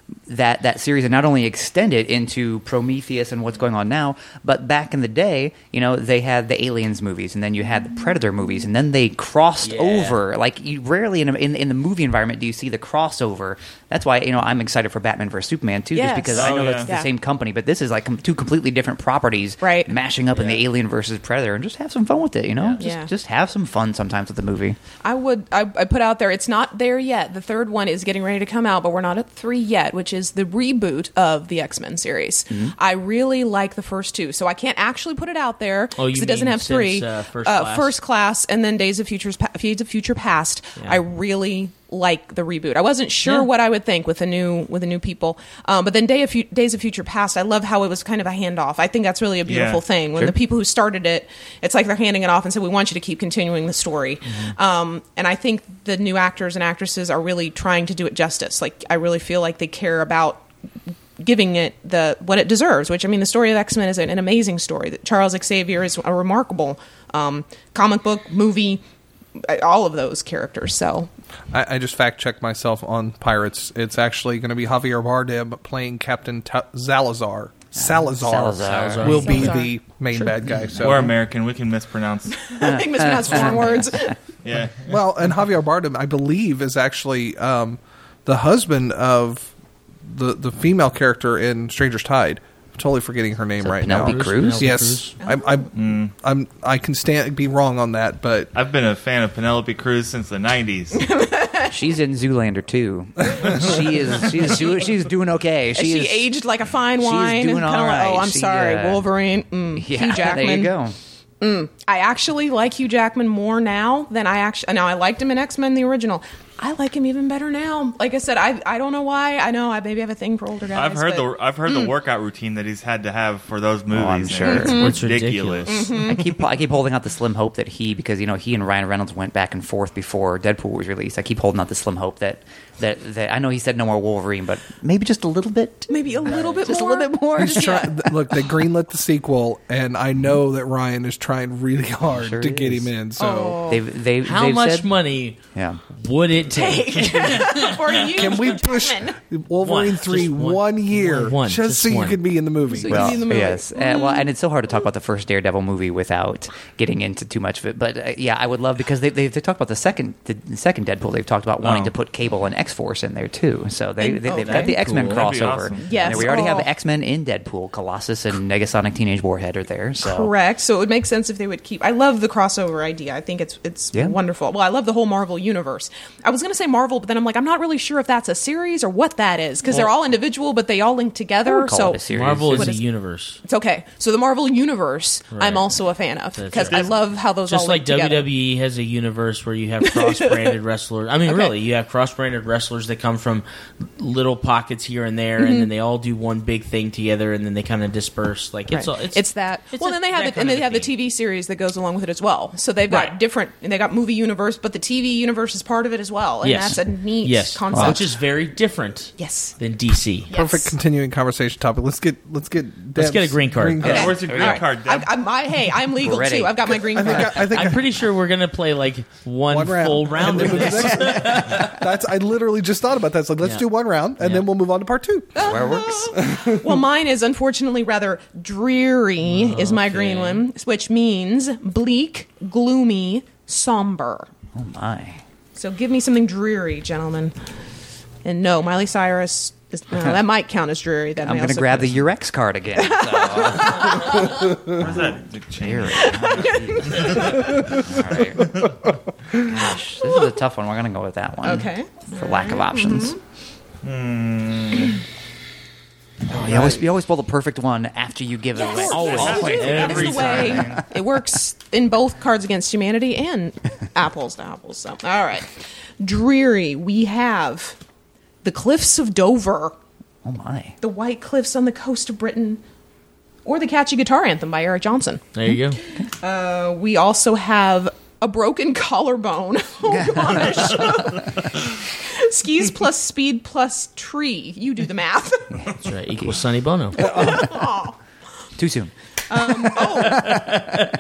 that that series and not only extend it into Prometheus and what's going on now, but back in the day, you know, they had the Aliens movies, and then you had the Predator movies, and then they crossed Yeah. over. Like, you rarely in, a, in in the movie environment do you see the crossover. That's why, you know, I'm excited for Batman versus Superman too, Yes. just because I Oh, know yeah. that's the Yeah. same company, but this is like com- two completely different properties, Right. mashing up in the Alien versus Predator, and just have some fun with it. You know, just Yeah. just have some fun sometimes with the movie. I would. I, I put out there. It's not there yet. The third one is getting ready to come out, but we're not at three yet, which is the reboot of the X-Men series. Mm-hmm. I really like the first two, so I can't actually put it out there Oh, you because it doesn't mean have three. since, uh, First Class? First Class, and then Days of Futures, Pa- Days of Future Past. Yeah. I really like the reboot. I wasn't sure Yeah. what I would think with the new with the new people, um, but then Day of Fu- Days of Future Past. I love how it was kind of a handoff. I think that's really a beautiful Yeah. thing when Sure. the people who started it, it's like they're handing it off and say, we want you to keep continuing the story. Mm-hmm. Um, and I think the new actors and actresses are really trying to do it justice. Like, I really feel like they care about giving it the what it deserves, which, I mean, the story of X-Men is an, an amazing story. That Charles Xavier is a remarkable um, comic book, movie, all of those characters. So I, I just fact checked myself on Pirates. It's actually going to be Javier Bardem playing Captain Ta- Salazar. Salazar, Salazar. will be Salazar. the main bad guy. So, We're American. We can mispronounce. I think mispronounced foreign words. Yeah. well, and Javier Bardem, I believe, is actually um, the husband of the the female character in Stranger's Tide. I'm totally forgetting her name So right Penelope now. Cruz? Penelope Yes, Cruz. I'm, I'm, I'm, I can stand be wrong on that, but I've been a fan of Penelope Cruz since the nineties. She's in Zoolander too. she is. She's do- she's doing okay. She, She is aged like a fine she's wine. doing and kinda all like, oh, right. I'm She, sorry, uh, Wolverine. Mm, Yeah, Hugh Jackman. there you go. I actually like Hugh Jackman more now than I actually. Now I liked him in X-Men the original. I like him even better now. Like I said, I I don't know why. I know I maybe have a thing for older guys. I've heard but- the I've heard the workout routine that he's had to have for those movies. I'm and sure. it's, It's ridiculous. ridiculous. I keep I keep holding out the slim hope that he, because you know he and Ryan Reynolds went back and forth before Deadpool was released. I keep holding out the slim hope that that, that I know he said no more Wolverine, but maybe just a little bit. maybe a little bit Just a more. little bit more. he's try- th- look, they greenlit the sequel, and I know that Ryan is trying really hard Sure to get is. him in. So, Oh. They've they How they've much said, money Yeah. would it take? For you, can we Hugh push Jackman. Wolverine One. three Just one. one year One, one. just, Just so one. you can be in the movie? So you Well, in the movie. yes, and, well, and it's so hard to talk about the first Daredevil movie without getting into too much of it. But uh, yeah, I would love, because they they they talked about the second the, the second Deadpool. They've talked about wanting Oh. to put Cable and X Force in there too. So they, And- they they've okay. got the X Men Cool. That'd be crossover. awesome. Yes. And we already have Oh. X Men in Deadpool. Colossus and Negasonic Teenage Warhead are there. So Correct. So it would make sense if they would keep. I love the crossover idea. I think it's it's Yeah. wonderful. Well, I love the whole Marvel universe. I was going to say Marvel, but then I'm like, I'm not really sure if that's a series or what that is, because they're Well- all individual, but they all link I together. would call So it a series. Marvel is What a is- universe. it's okay. So the Marvel universe, Right. I'm also a fan of, because I it. love how those Just all like link together. W W E has a universe where you have cross-branded wrestlers. I mean, Okay. really, you have cross-branded wrestlers that come from little pockets here and there, Mm-hmm. and then they all do one big thing together, and then they kind of disperse. Like it's Right. all, it's, It's, that. it's well, a- then they have that the, and kind they of have the theme. T V series that goes along with it as well. So they've got Right. different, and they got movie universe, but the T V universe is part of it as well, and Yes. that's a neat yes, concept. which is very different yes. than D C. Perfect Yes. continuing conversation topic. Let's get let's get Let's get a Deb's green card. Green Okay. card. Where's your green All right. card, Deb? I, I'm, I, hey, I'm legal Ready. too. I've got my green I card. think I, I think I'm pretty sure we're gonna play like one, one round. full round. And of then move to this. the next one. That's I literally just thought about that. It's like let's Yeah. do one round and Yeah. then we'll move on to part two. Where it works. Well, mine is unfortunately rather dreary, is my green Okay. one, which means bleak, gloomy, somber. Oh my. So give me something dreary, gentlemen. And no, Miley Cyrus, is, no, that might count as dreary. That I'm may going to also grab count the Urex card again. So. Where's that? Dick Cheney? All right. Gosh, this is a tough one. We're going to go with that one. as- Okay. For lack of options. Hmm. Oh, you, always, you always pull the perfect one after you give it away. Yes. Always. Always. always. That's Every the way time. it works in both Cards Against Humanity and Apples to Apples. So, all right. Dreary, we have the Cliffs of Dover, Oh my. the White Cliffs on the coast of Britain, or the catchy guitar anthem by Eric Johnson. There you go. Uh, we also have a broken collarbone. Oh gosh. Skis plus speed plus tree. You do the math. That's right. Equals Sonny Bono. Too soon.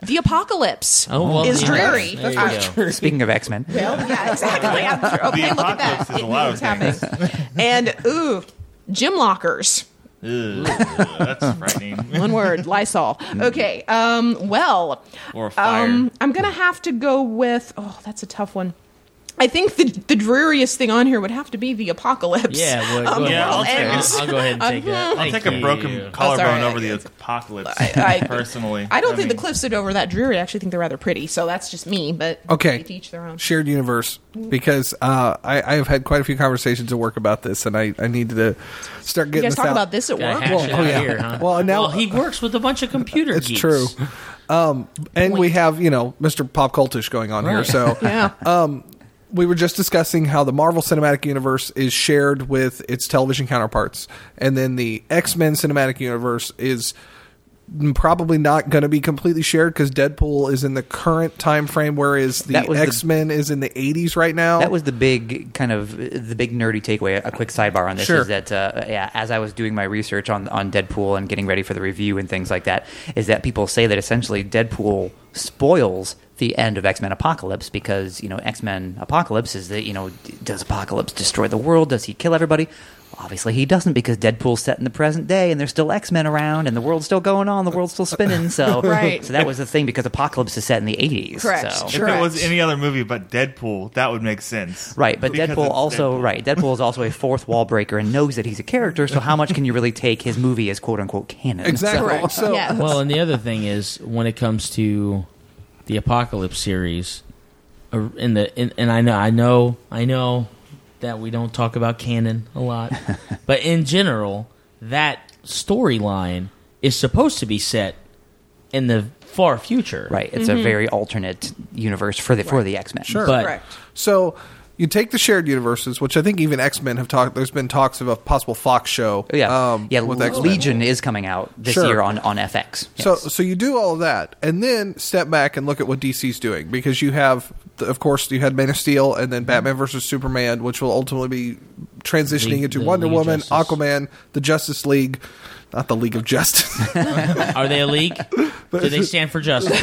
The apocalypse Oh, well, is yeah. dreary. There you Uh, go. Speaking of X-Men, Well, yeah, exactly. I'm sure. Okay, The look at that. apocalypse is a lot of It's happening. And ooh, gym lockers. Ugh, that's frightening. One word, Lysol. Okay. Um. Well, Or fire. um, I'm gonna have to go with. Oh, that's a tough one. I think the the dreariest thing on here would have to be the apocalypse. Yeah, well, Um, go Yeah, ahead. I'll world take it. ends. I'll go ahead and take that. I'll Thank take a you. broken Oh, collarbone sorry. over the apocalypse. I- I- personally, I don't think the mean, cliffs are over that dreary. I actually think they're rather pretty. So that's just me. But Okay. to each their own. Shared universe, because uh, I, I have had quite a few conversations at work about this, and I, I needed to start You getting guys this talk out. about this at Gotta work? hash Well, it oh, out yeah. here, huh? Well, now- well, he works with a bunch of computer It's geeks. true. Um, and we have, you know, Mister Pop Cultish going on here. Right. So Yeah. we were just discussing how the Marvel Cinematic Universe is shared with its television counterparts. And then the X-Men Cinematic Universe is probably not going to be completely shared because Deadpool is in the current time frame, whereas the That was the- X-Men is in the eighties right now. that was the big kind of the big nerdy takeaway. A quick sidebar on this Sure. is that uh, yeah, as I was doing my research on on Deadpool and getting ready for the review and things like that, is that people say that essentially Deadpool spoils the end of X-Men Apocalypse because you know X-Men Apocalypse is that you know d- does Apocalypse destroy the world? Does he kill everybody? Obviously he doesn't because Deadpool's set in the present day and there's still X-Men around and the world's still going on, the world's still spinning. So Right. so that was the thing because Apocalypse is set in the eighties. Correct. So. if Correct. it was any other movie but Deadpool, that would make sense. Right, but Because Deadpool it's also Deadpool. right. Deadpool is also a fourth wall breaker and knows that he's a character. So how much can you really take his movie as quote unquote canon? exactly. Correct. So, Yeah. Well, and the other thing is when it comes to the Apocalypse series, uh, in the in, and I know I know I know that we don't talk about canon a lot, but in general, that storyline is supposed to be set in the far future. Right, it's a very alternate universe for the for the X Men. Sure. But Correct. So you take the shared universes, which I think even X-Men have talked. There's been talks of a possible Fox show. Yeah, um, yeah. with Le- X-Men. Legion is coming out this Sure. year on on F X. So, Yes. so you do all of that, and then step back and look at what D C's doing, because you have, of course, you had Man of Steel, and then Batman versus Superman, which will ultimately be transitioning League- into the Wonder League of Woman, Justice. Aquaman, the Justice League, not the League of Justice. Are they a league? Do they stand for justice?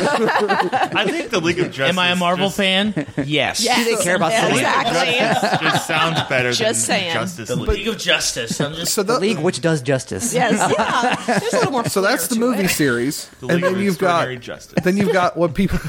I think the League of Justice. Am I a Marvel just, fan? Yes. Yes. Do they care about Yeah, the League? exactly. Just sounds better Just than saying. Justice The League. League of Justice. I'm just so the the, League which does justice. Yes. Yeah. There's a little more. so that's the flair to movie it. series, The and League then of you've got Extraordinary Justice. then you've got what people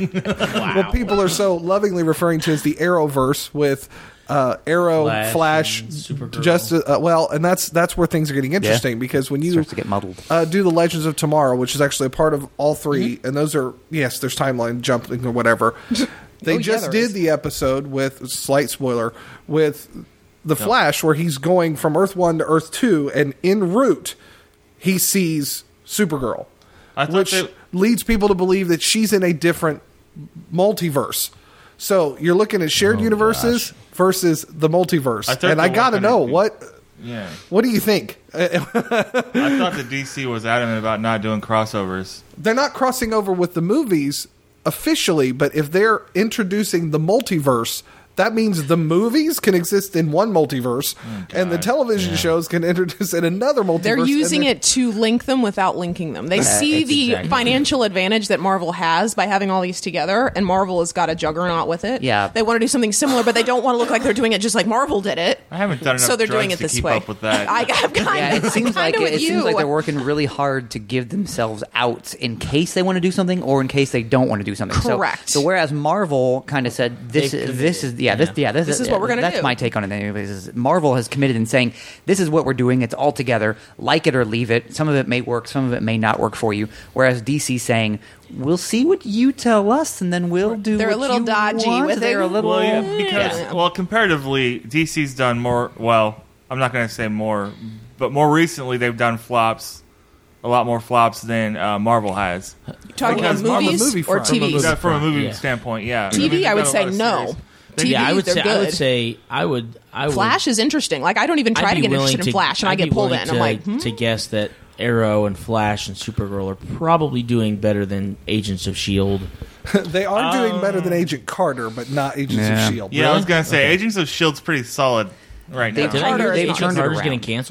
what people are so lovingly referring to as the Arrowverse with. Uh, Arrow, Flash Flash, and Supergirl. just uh, well, and that's that's where things are getting interesting because when you Starts to get muddled. uh, do the Legends of Tomorrow, which is actually a part of all three, Mm-hmm. and those are yes, there's timeline jumping or whatever. They Oh, yeah, just there did is. the episode with slight spoiler with the Flash, where he's going from Earth One to Earth Two, and en route he sees Supergirl, I thought which they- leads people to believe that she's in a different multiverse. So you're looking at shared universes versus the multiverse, I thought and I they gotta were know gonna be- what Yeah, what do you think? I thought the D C was adamant about not doing crossovers. They're not crossing over with the movies officially, but if they're introducing the multiverse, that means the movies can exist in one multiverse, and the television shows can introduce in another multiverse. They're and using they're- it to link them without linking them. They see it's the exactly- financial advantage that Marvel has by having all these together, and Marvel has got a juggernaut with it. Yeah. They want to do something similar, but they don't want to look like they're doing it just like Marvel did it. I haven't done enough So they're drugs doing it to this keep way. up with that. I, I'm kind Yeah, of, it seems like with it, you. seems like they're working really hard to give themselves out in case they want to do something or in case they don't want to do something. So- Correct. So, whereas Marvel kind of said this They've is this is committed. yeah this Yeah. yeah this, This is what we're gonna that's do. my take on it. Anyways, is Marvel has committed in saying this is what we're doing. It's all together. Like it or leave it. Some of it may work. Some of it may not work for you. Whereas D C saying we'll see what you tell us and then we'll do. They're a what little you dodgy want. with They're it. a little Well, yeah, because Yeah. well, comparatively, D C's done more. Well, I'm not going to say more, but more recently they've done flops, a lot more flops than uh, Marvel has. talking because about Marvel movies movie or front. T From a Vs. movie That- from a movie Yeah. standpoint, yeah. T V, mean, I would they've say done a lot no. of series. T V, yeah, I would they're say. I would good. say. I would. I would. Flash is interesting. Like I don't even try I'd to be get willing interested in to- Flash, and I I'd get be pulled in. willing I'm to, like, hmm? to guess that Arrow and Flash and Supergirl are probably doing better than Agents of Shield. they are doing better than Agent Carter, but not Agents Yeah. of Shield. Yeah, I Really? was going to say Okay. Agents of Shield's pretty solid right They've now. Did I hear Carter- that they've Agent turned it Carter's around. getting canceled?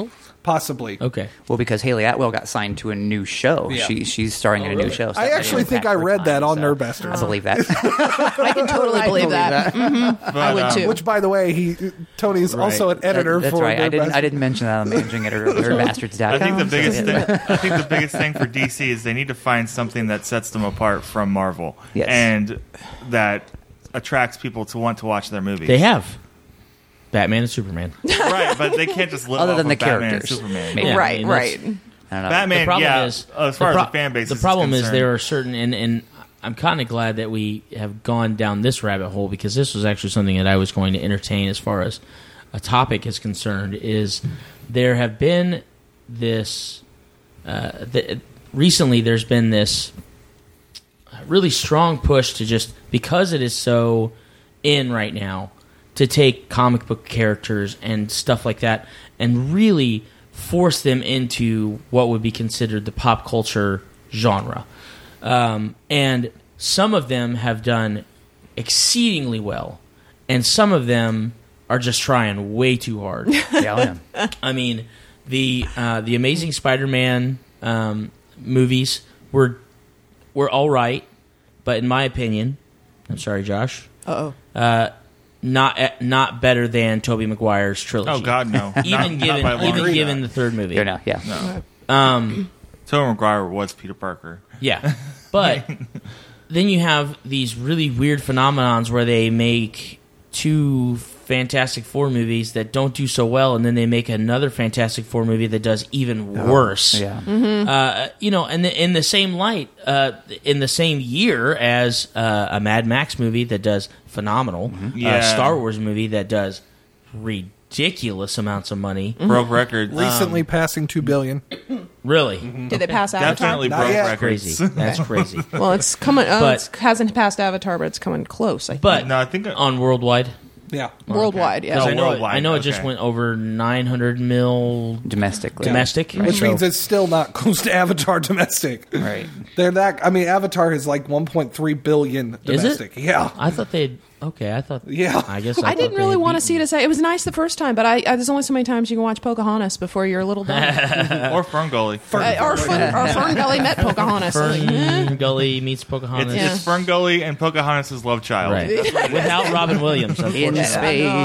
Possibly. Okay. Well, because Haley Atwell got signed to a new show. Yeah. She She's starring in a new show. So I that actually didn't think impact I her read that time, on so Nerdbusters. I believe that. I can totally believe that. Mhm. But, I would um, too. Which, by the way, he Tony's also an editor That's for right. I didn't. Nerdbusters. I didn't mention that on the managing editor of nerd bastards dot com. I think the biggest so, yeah. thing. I think the biggest thing for D C is they need to find something that sets them apart from Marvel, Yes. and that attracts people to want to watch their movies. They have Batman and Superman. right, but they can't just live Other off than of the Batman characters. and Superman. Maybe. Yeah, I right, mean, right. that's- I don't know. Batman, the problem yeah, is as far the as the fan base the is problem is concerned. there are certain and, and I'm kind of glad that we have gone down this rabbit hole because this was actually something that I was going to entertain as far as a topic is concerned. Is there have been this uh, the, recently there's been this really strong push to just because it is so in right now to take comic book characters and stuff like that and really force them into what would be considered the pop culture genre. Um, and some of them have done exceedingly well, and some of them are just trying way too hard. Yeah, yeah. I mean, the uh, the Amazing Spider-Man um, movies were were all right, but in my opinion, I'm sorry, Josh, Uh-oh. uh, not not better than Tobey Maguire's trilogy. Oh God, no! Even Not- not given by long even shot. given the third movie, You know, yeah. um, Tobey Maguire was Peter Parker. yeah, but then you have these really weird phenomenons where they make two Fantastic Four movies that don't do so well, and then they make another Fantastic Four movie that does even worse. Yeah. Uh, you know, and the, in the same light, uh, in the same year as uh, a Mad Max movie that does phenomenal, Yeah. a Star Wars movie that does ridiculous amounts of money. Broke records. Recently passing two billion. Really, Did they pass Avatar? Definitely Not broke yet. records. crazy. That's crazy. Well, it's coming. Uh, But- it hasn't passed Avatar, but it's coming close. I think. But No, I think on worldwide, Yeah. worldwide, yeah. because I know, it, worldwide, I know it just okay. went over nine hundred mil Domestically. domestic, Which So- means it's still not close to Avatar domestic. Right. They're that. I mean, Avatar is like one point three billion Is it? domestic. Yeah. I thought they'd. Okay, I thought. Yeah. I guess I, I didn't really want to see it. As it was nice the first time, but I, I there's only so many times you can watch Pocahontas before you're a little done. or Ferngully. uh, or Fern, or Fern Gully met Pocahontas. Like, eh. Fern Gully meets It's, Pocahontas. Yeah. it's Ferngully and Pocahontas' love child. Right. Without Robin Williams, In unfortunately.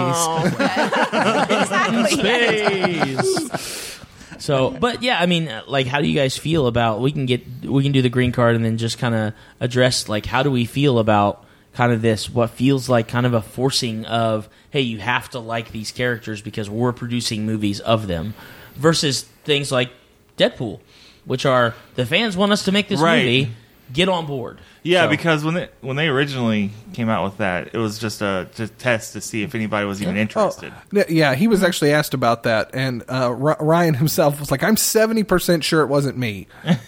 space. exactly. Space. So, but yeah, I mean, like, how do you guys feel about? We can get, we can do the green card and then just kind of address, like, how do we feel about kind of this? What feels like kind of a forcing of, hey, you have to like these characters because we're producing movies of them, versus things like Deadpool, which are the fans want us to make this Right. movie. Get on board. Yeah, So- because when they when they originally came out with that, it was just a just test to see if anybody was even interested. Yeah, Yeah, he was actually asked about that, and uh, R- Ryan himself was like, "I'm seventy percent sure it wasn't me, but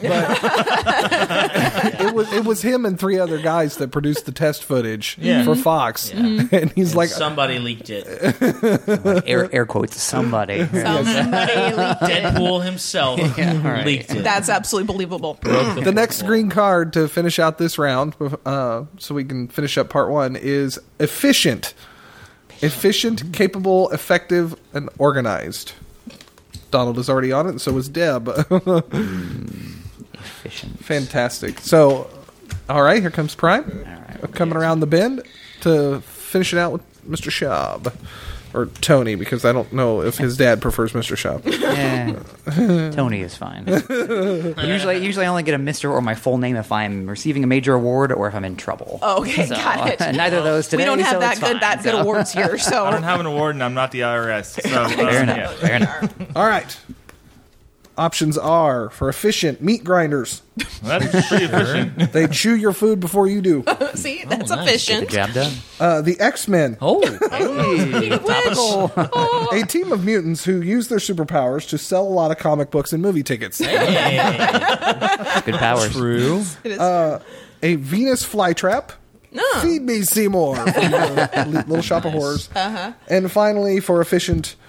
it was it was him and three other guys that produced the test footage Yeah. for Fox." And he's like, somebody leaked it. Air, air quotes, somebody. Somebody leaked it. Deadpool himself right. leaked it. That's absolutely believable. "The next green card to finish out this round, uh, so we can finish up part one, is efficient, efficient, capable, effective, and organized." Donald is already on it, and so is Deb. Efficient. Fantastic. So, all right, here comes Prime. right. Coming around the bend to finish it out with Mister Schaub. Or Tony, because I don't know if his dad prefers Mister Schaub. Eh, Tony is fine. usually, usually I only get a Mister or my full name if I'm receiving a major award or if I'm in trouble. Okay, So, got it. Neither of those today. we don't have so that it's good fine, that good so. awards here. So I don't have an award, and I'm not the I R S. So uh, Fair enough. yeah. Fair enough. All right. Options are for efficient meat grinders. That's pretty efficient. They chew your food before you do. see, that's nice. efficient. Good job done. Uh, the X-Men, Oh, Which, a team of mutants who use their superpowers to sell a lot of comic books and movie tickets. Good powers. true. it is, A Venus flytrap. no. Feed me, Seymour. From the Little Shop of Horrors. Uh-huh. And finally, for efficient,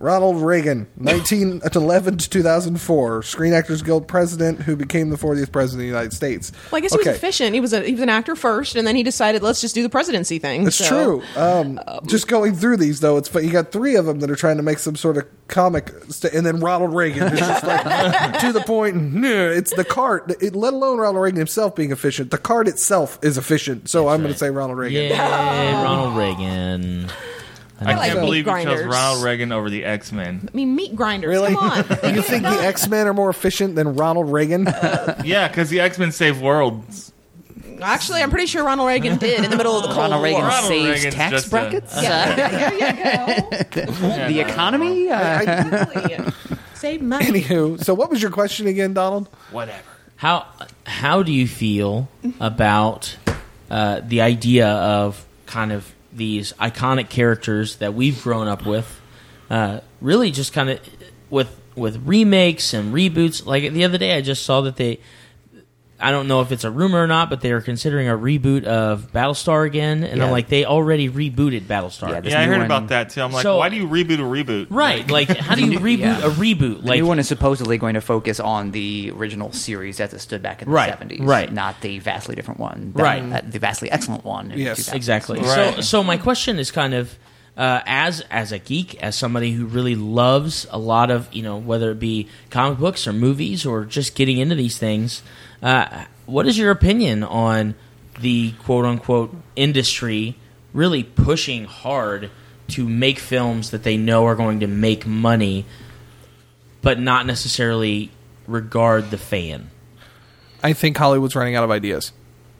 Ronald Reagan, nineteen eleven to two thousand four, Screen Actors Guild president who became the fortieth president of the United States. Well, I guess he Okay. was efficient. He was a he was an actor first, and then he decided, let's just do the presidency thing. It's so. true. Um, just going through these, though, it's you got three of them that are trying to make some sort of comic, st- and then Ronald Reagan is just like to the point. And, it's the cart, it, let alone Ronald Reagan himself being efficient. The cart itself is efficient, so I'm going to say Ronald Reagan. Yay, Ronald Reagan. I like can't meat believe you chose grinders. Ronald Reagan over the X-Men. I mean, meat grinders. Really? Come on. They You get think it the done. X-Men are more efficient than Ronald Reagan? Yeah, because the X-Men save worlds. Actually, I'm pretty sure Ronald Reagan did in the middle of the Cold Ronald Reagan War. Ronald saves Reagan's tax just a- brackets? Yeah, there you go. The economy? Uh, Really. Save money. Anywho, so what was your question again, Donald? Whatever. How how do you feel about uh, the idea of kind of these iconic characters that we've grown up with, uh, really just kind of with with remakes and reboots? Like the other day, I just saw that they, I don't know if it's a rumor or not, but they are considering a reboot of Battlestar again, and Yeah. I'm like, they already rebooted Battlestar. Yeah, this Yeah, I new heard one- about that too. I'm like, So- why do you reboot a reboot? Right, like how do you reboot Yeah. a reboot? the Like new one is supposedly going to focus on the original series as it stood back in the Right, seventies, right. not the vastly different one, that- Right. that- the vastly excellent one. in Yes. two thousands. Exactly. Right. So, so my question is kind of uh, as as a geek, as somebody who really loves a lot of you know whether it be comic books or movies or just getting into these things, uh, what is your opinion on the quote unquote industry really pushing hard to make films that they know are going to make money, but not necessarily regard the fan? I think Hollywood's running out of ideas.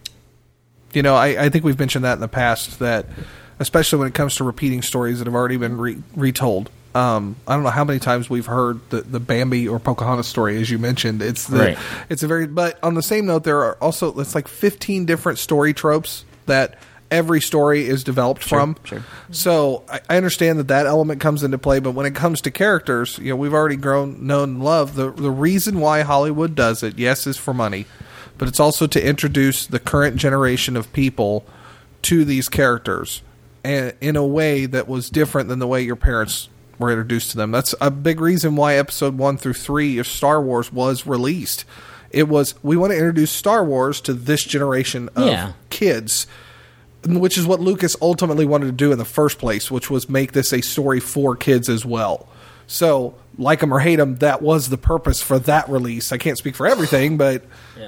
You know, I, I think we've mentioned that in the past, that especially when it comes to repeating stories that have already been re- retold. Um, I don't know how many times we've heard the, the Bambi or Pocahontas story, as you mentioned. It's the, Right. it's a very, but on the same note, there are also it's like fifteen different story tropes that every story is developed from. sure. So I, I understand that that element comes into play, but when it comes to characters, you know, we've already grown, known, and loved. The the reason why Hollywood does it, yes, is for money, but it's also to introduce the current generation of people to these characters, and in a way that was different than the way your parents were introduced to them. That's a big reason why episode one through three of Star Wars was released. It was, we want to introduce Star Wars to this generation of Yeah. kids, which is what Lucas ultimately wanted to do in the first place, which was make this a story for kids as well. So, like them or hate them, that was the purpose for that release. I can't speak for everything, but Yeah.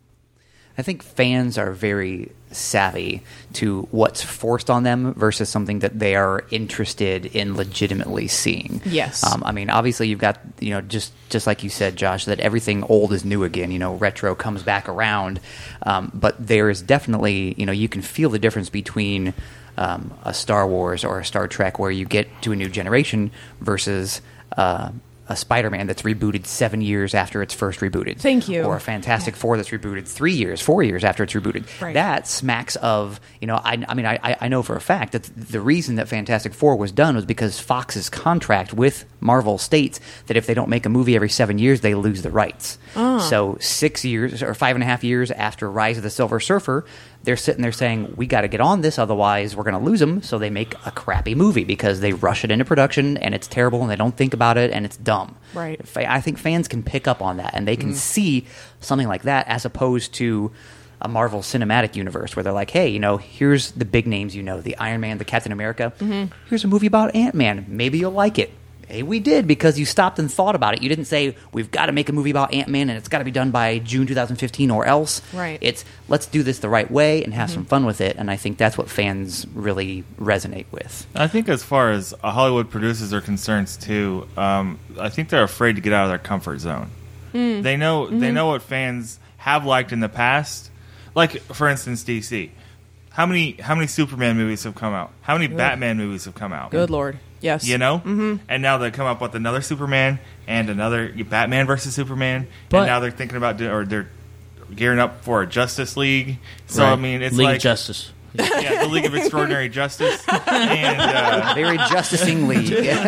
I think fans are very savvy to what's forced on them versus something that they are interested in legitimately seeing. Yes. Um, I mean, obviously, you've got, you know, just just like you said, Josh, that everything old is new again. You know, retro comes back around. Um, but there is definitely, you know, you can feel the difference between um, a Star Wars or a Star Trek where you get to a new generation versus uh, a Spider-Man that's rebooted seven years after it's first rebooted. Thank you. Or a Fantastic Four that's rebooted three years, four years after it's rebooted. Right. That smacks of, you know, I, I mean, I, I know for a fact that the reason that Fantastic Four was done was because Fox's contract with Marvel states that if they don't make a movie every seven years, they lose the rights. So six years or five and a half years after Rise of the Silver Surfer, they're sitting there saying, we got to get on this, otherwise we're going to lose them. So they make a crappy movie because they rush it into production and it's terrible and they don't think about it and it's dumb. Right. Fa- I think fans can pick up on that and they can see something like that as opposed to a Marvel Cinematic Universe where they're like, hey, you know, here's the big names you know, the Iron Man, the Captain America. Here's a movie about Ant-Man. Maybe you'll like it. Hey, we did because you stopped and thought about it. You didn't say, we've got to make a movie about Ant-Man and it's got to be done by June twenty fifteen or else. Right. It's, let's do this the right way and have some fun with it. And I think that's what fans really resonate with. I think as far as uh, Hollywood producers are concerned too, um, I think they're afraid to get out of their comfort zone. They know they know what fans have liked in the past. Like for instance, D C. How many how many Superman movies have come out? How many Batman movies have come out? Good Lord. Yes. You know, mm-hmm. And now they come up with another Superman and another Batman versus Superman, But- and now they're thinking about do, or they're gearing up for a Justice League. So I Right. mean, it's League like of Justice. Yeah, the League of Extraordinary Justice, and uh, Very justicing league.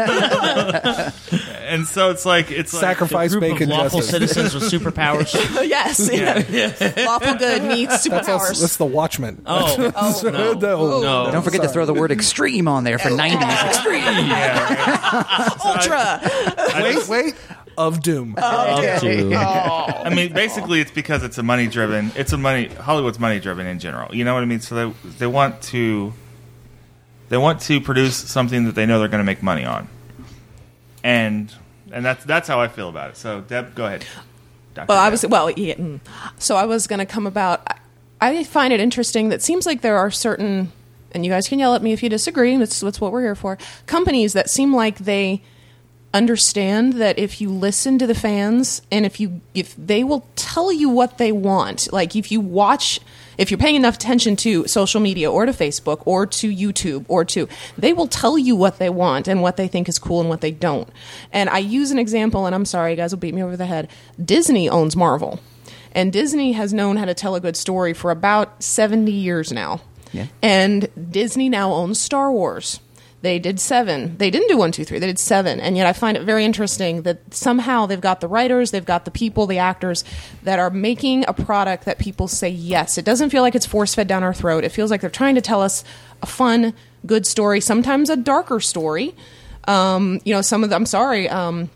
and so it's like it's like Sacrifice Group bacon of lawful justice. citizens with superpowers. yes, yeah. Lawful good meets That's, also, superpowers. that's the Watchmen. Oh, Oh, no. no. No. Don't forget to throw the word extreme on there for nineties extreme. Ultra. Wait, wait. Of Doom. Up to- I mean, basically, it's because it's a money driven. It's a money. Hollywood's money driven in general. You know what I mean? So they they want to they want to produce something that they know they're going to make money on, and and that's that's how I feel about it. So Deb, go ahead. Doctor Well, I Deb. was well. Yeah, mm. So I was going to come about. I, I find it interesting that seems like there are certain, and you guys can yell at me if you disagree. That's that's what we're here for. Companies that seem like they understand that if you listen to the fans and if you if they will tell you what they want, like if you watch, if you're paying enough attention to social media or to Facebook or to YouTube or to, they will tell you what they want and what they think is cool and what they don't. And I use an example, and I'm sorry, you guys will beat me over the head. Disney owns Marvel, and Disney has known how to tell a good story for about seventy years now. Yeah. And Disney now owns Star Wars. They did seven. They didn't do one, two, three. They did seven. And yet I find it very interesting that somehow they've got the writers, they've got the people, the actors that are making a product that people say yes. It doesn't feel like it's force-fed down our throat. It feels like they're trying to tell us a fun, good story, sometimes a darker story. Um, you know, some of them, I'm sorry, um,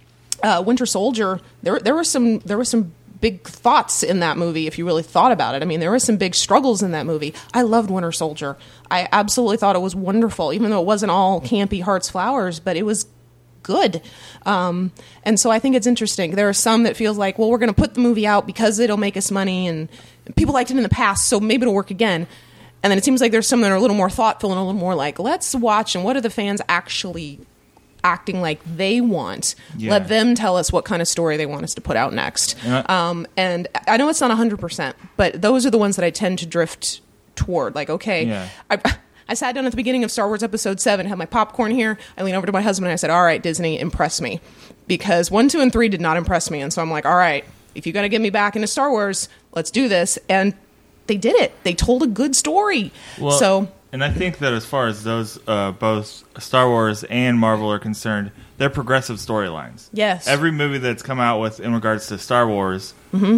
uh, Winter Soldier, there, there were some, there were some big thoughts in that movie if you really thought about it. I mean, there were some big struggles in that movie. I loved Winter Soldier. I absolutely thought it was wonderful, even though it wasn't all campy hearts flowers, but it was good. Um, and so I think it's interesting. There are some that feels like, well, we're going to put the movie out because it'll make us money, and people liked it in the past, so maybe it'll work again. And then it seems like there's some that are a little more thoughtful and a little more like, let's watch and what are the fans actually acting like they want. Yeah. Let them tell us what kind of story they want us to put out next. Yeah. Um, and I know it's not one hundred percent, but those are the ones that I tend to drift toward. Like, okay, Yeah. I, I sat down at the beginning of Star Wars Episode seven, had my popcorn here. I leaned over to my husband and I said, all right, Disney, impress me. Because one, two, and three did not impress me. And so I'm like, all right, if you're going to get me back into Star Wars, let's do this. And they did it. They told a good story. Well, so... and I think that as far as those uh, both Star Wars and Marvel are concerned, they're progressive storylines. Yes. Every movie that's come out with in regards to Star Wars Mm-hmm.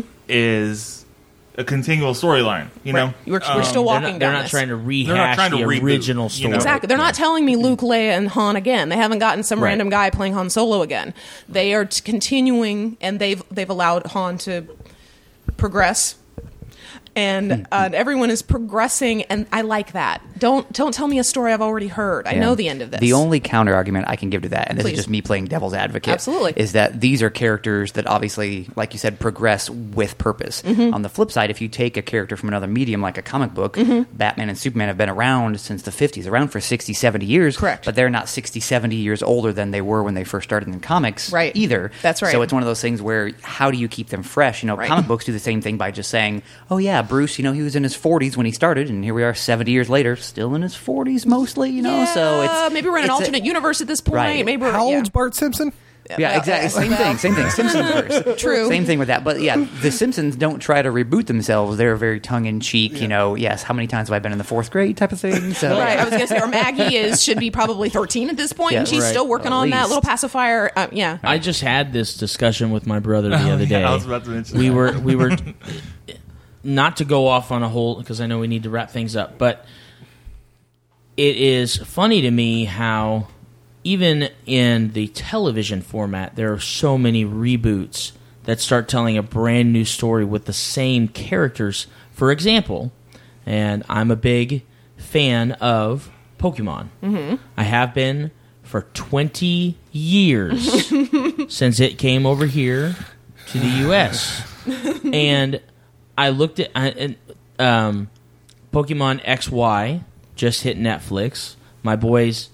is a continual storyline. You know, Right. We're, we're Um, still They're walking not, they're down not this. trying to rehash They're not trying to the reboot, original you story. know? Exactly. They're not telling me Luke, Leia, and Han again. They haven't gotten some Right. random guy playing Han Solo again. They are t- continuing, and they've they've allowed Han to progress, and uh, everyone is progressing, and I like that. Don't don't tell me a story I've already heard. I Yeah. know the end of this. The only counter argument I can give to that, and this Please. is just me playing devil's advocate, Absolutely. is that these are characters that obviously, like you said, progress with purpose. Mm-hmm. On the flip side, if you take a character from another medium like a comic book, Mm-hmm. Batman and Superman have been around since the fifties, around for sixty, seventy years. Correct. But they're not sixty, seventy years older than they were when they first started in comics Right. either. That's right. So it's one of those things where how do you keep them fresh? You know, Right. comic books do the same thing by just saying, oh yeah, Bruce, you know, he was in his forties when he started, and here we are seventy years later, still in his forties mostly, you know. Yeah, So it's maybe we're in an it's a- alternate universe at this point. Right. Maybe we're, How yeah. old's Bart Simpson? Yeah, exactly. Same thing. Same thing. Simpsons verse. True. Same thing with that. But yeah, the Simpsons don't try to reboot themselves. They're very tongue in cheek. You know, yes. How many times have I been in the fourth grade? Type of thing. So Right, I was gonna say, or Maggie is should be probably thirteen at this point, Yeah, and she's right. still working At on that least. little pacifier. Um, yeah, I just had this discussion with my brother the other yeah, day. I was about to mention we that. were we were not to go off on a whole because I know we need to wrap things up, but it is funny to me how even in the television format there are so many reboots that start telling a brand new story with the same characters. For example, and I'm a big fan of Pokemon. Mm-hmm. I have been for twenty years since it came over here to the U S And I looked at I- and, um, Pokemon X Y just hit Netflix. My boys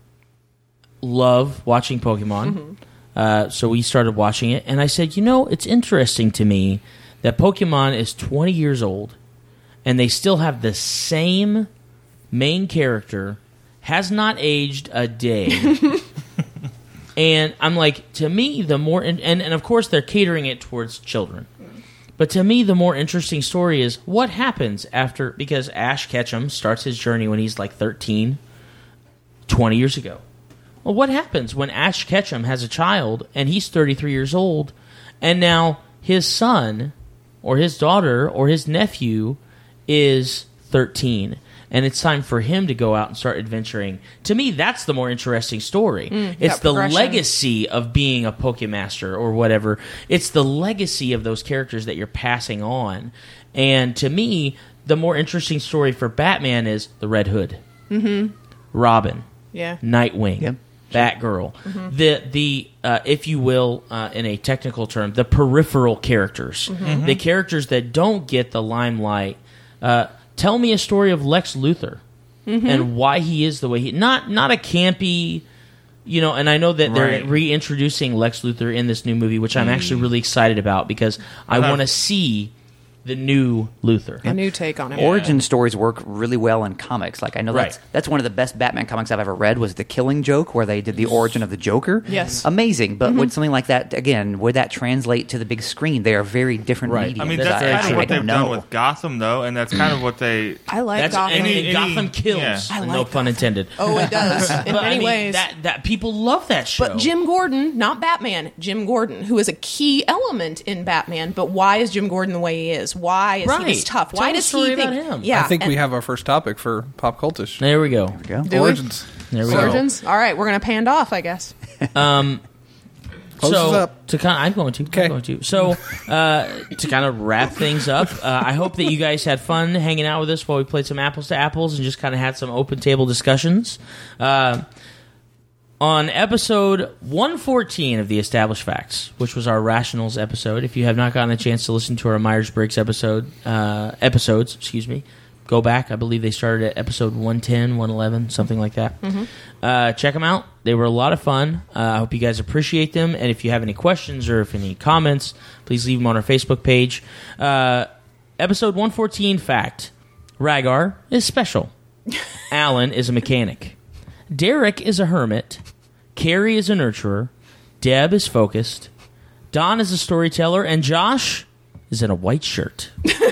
love watching Pokemon, Mm-hmm. uh, so we started watching it. And I said, you know, it's interesting to me that Pokemon is twenty years old, and they still have the same main character, has not aged a day. And I'm like, to me, the more, and, and, and of course they're catering it towards children. But to me, the more interesting story is what happens after, because Ash Ketchum starts his journey when he's like thirteen, twenty years ago. Well, what happens when Ash Ketchum has a child and he's thirty-three years old, and now his son or his daughter or his nephew is thirteen, and it's time for him to go out and start adventuring? To me, that's the more interesting story. Mm, it's that the progression. legacy of being a Pokemaster or whatever. It's the legacy of those characters that you're passing on. And to me, the more interesting story for Batman is the Red Hood, mm-hmm. Robin, Yeah. Nightwing, Yep. Batgirl, the the uh, if you will, uh, in a technical term, the peripheral characters, the characters that don't get the limelight. Uh, tell me a story of Lex Luthor and why he is the way he. Not not a campy, you know. And I know that they're Right. reintroducing Lex Luthor in this new movie, which I'm actually really excited about because I Uh, want to see the new Luthor. A new take on it. Origin stories work really well in comics. Like I know that's Right. that's one of the best Batman comics I've ever read was The Killing Joke, where they did the origin of the Joker. Yes. Amazing. But would something like that again? Would that translate to the big screen? They are very different Right. mediums. I mean, That's that's very kind true. of what I they've don't done know. with Gotham, though, and that's kind of what they. I like That's Gotham. and, Any- and any- Gotham kills. yeah. I no like pun intended. Oh, it does. In But, many I mean, ways. that that people love that show. But Jim Gordon, not Batman, Jim Gordon, who is a key element in Batman. But why is Jim Gordon the way he is? Why is Right. he this tough? Why Tell does a story he think? about him. Yeah, I think and- we have our first topic for Pop Cultish. there we go. Go. Do we? Origins. There we So- go. Origins. All right, we're gonna pand off, I guess. Um, Close so us up. to kind, I'm going to. Okay. I'm going to. So uh, to kind of wrap things up, uh, I hope that you guys had fun hanging out with us while we played some apples to apples and just kind of had some open table discussions. Uh, on episode one fourteen of the Established Facts, which was our Rationals episode, if you have not gotten a chance to listen to our Myers-Briggs episode uh, episodes, excuse me, go back. I believe they started at episode one ten, one eleven, something like that. Uh, check them out. They were a lot of fun. Uh, I hope you guys appreciate them. And if you have any questions or if any comments, please leave them on our Facebook page. Uh, episode one fourteen fact. Rhaegar is special. Alan is a mechanic. Derek is a hermit. Carrie is a nurturer. Deb is focused. Don is a storyteller. And Josh is in a white shirt.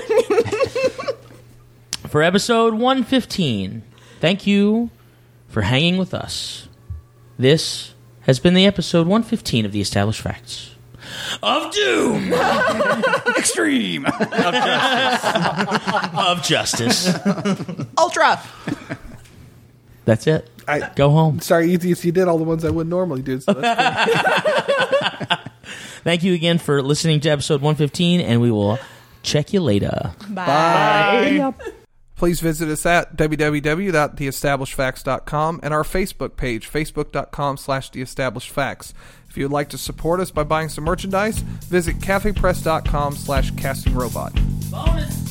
For episode one fifteen, thank you for hanging with us. This has been the episode one fifteen of the Established Facts of Doom. Extreme. Of Justice. Ultra. That's it. I, Go home. sorry, you, you did all the ones I wouldn't normally do. So that's Thank you again for listening to episode one fifteen, and we will check you later. Bye. Please visit us at w w w dot the established facts dot com and our Facebook page, facebook dot com slash the established facts. If you would like to support us by buying some merchandise, visit cafe press dot com slash casting robot. Bonus.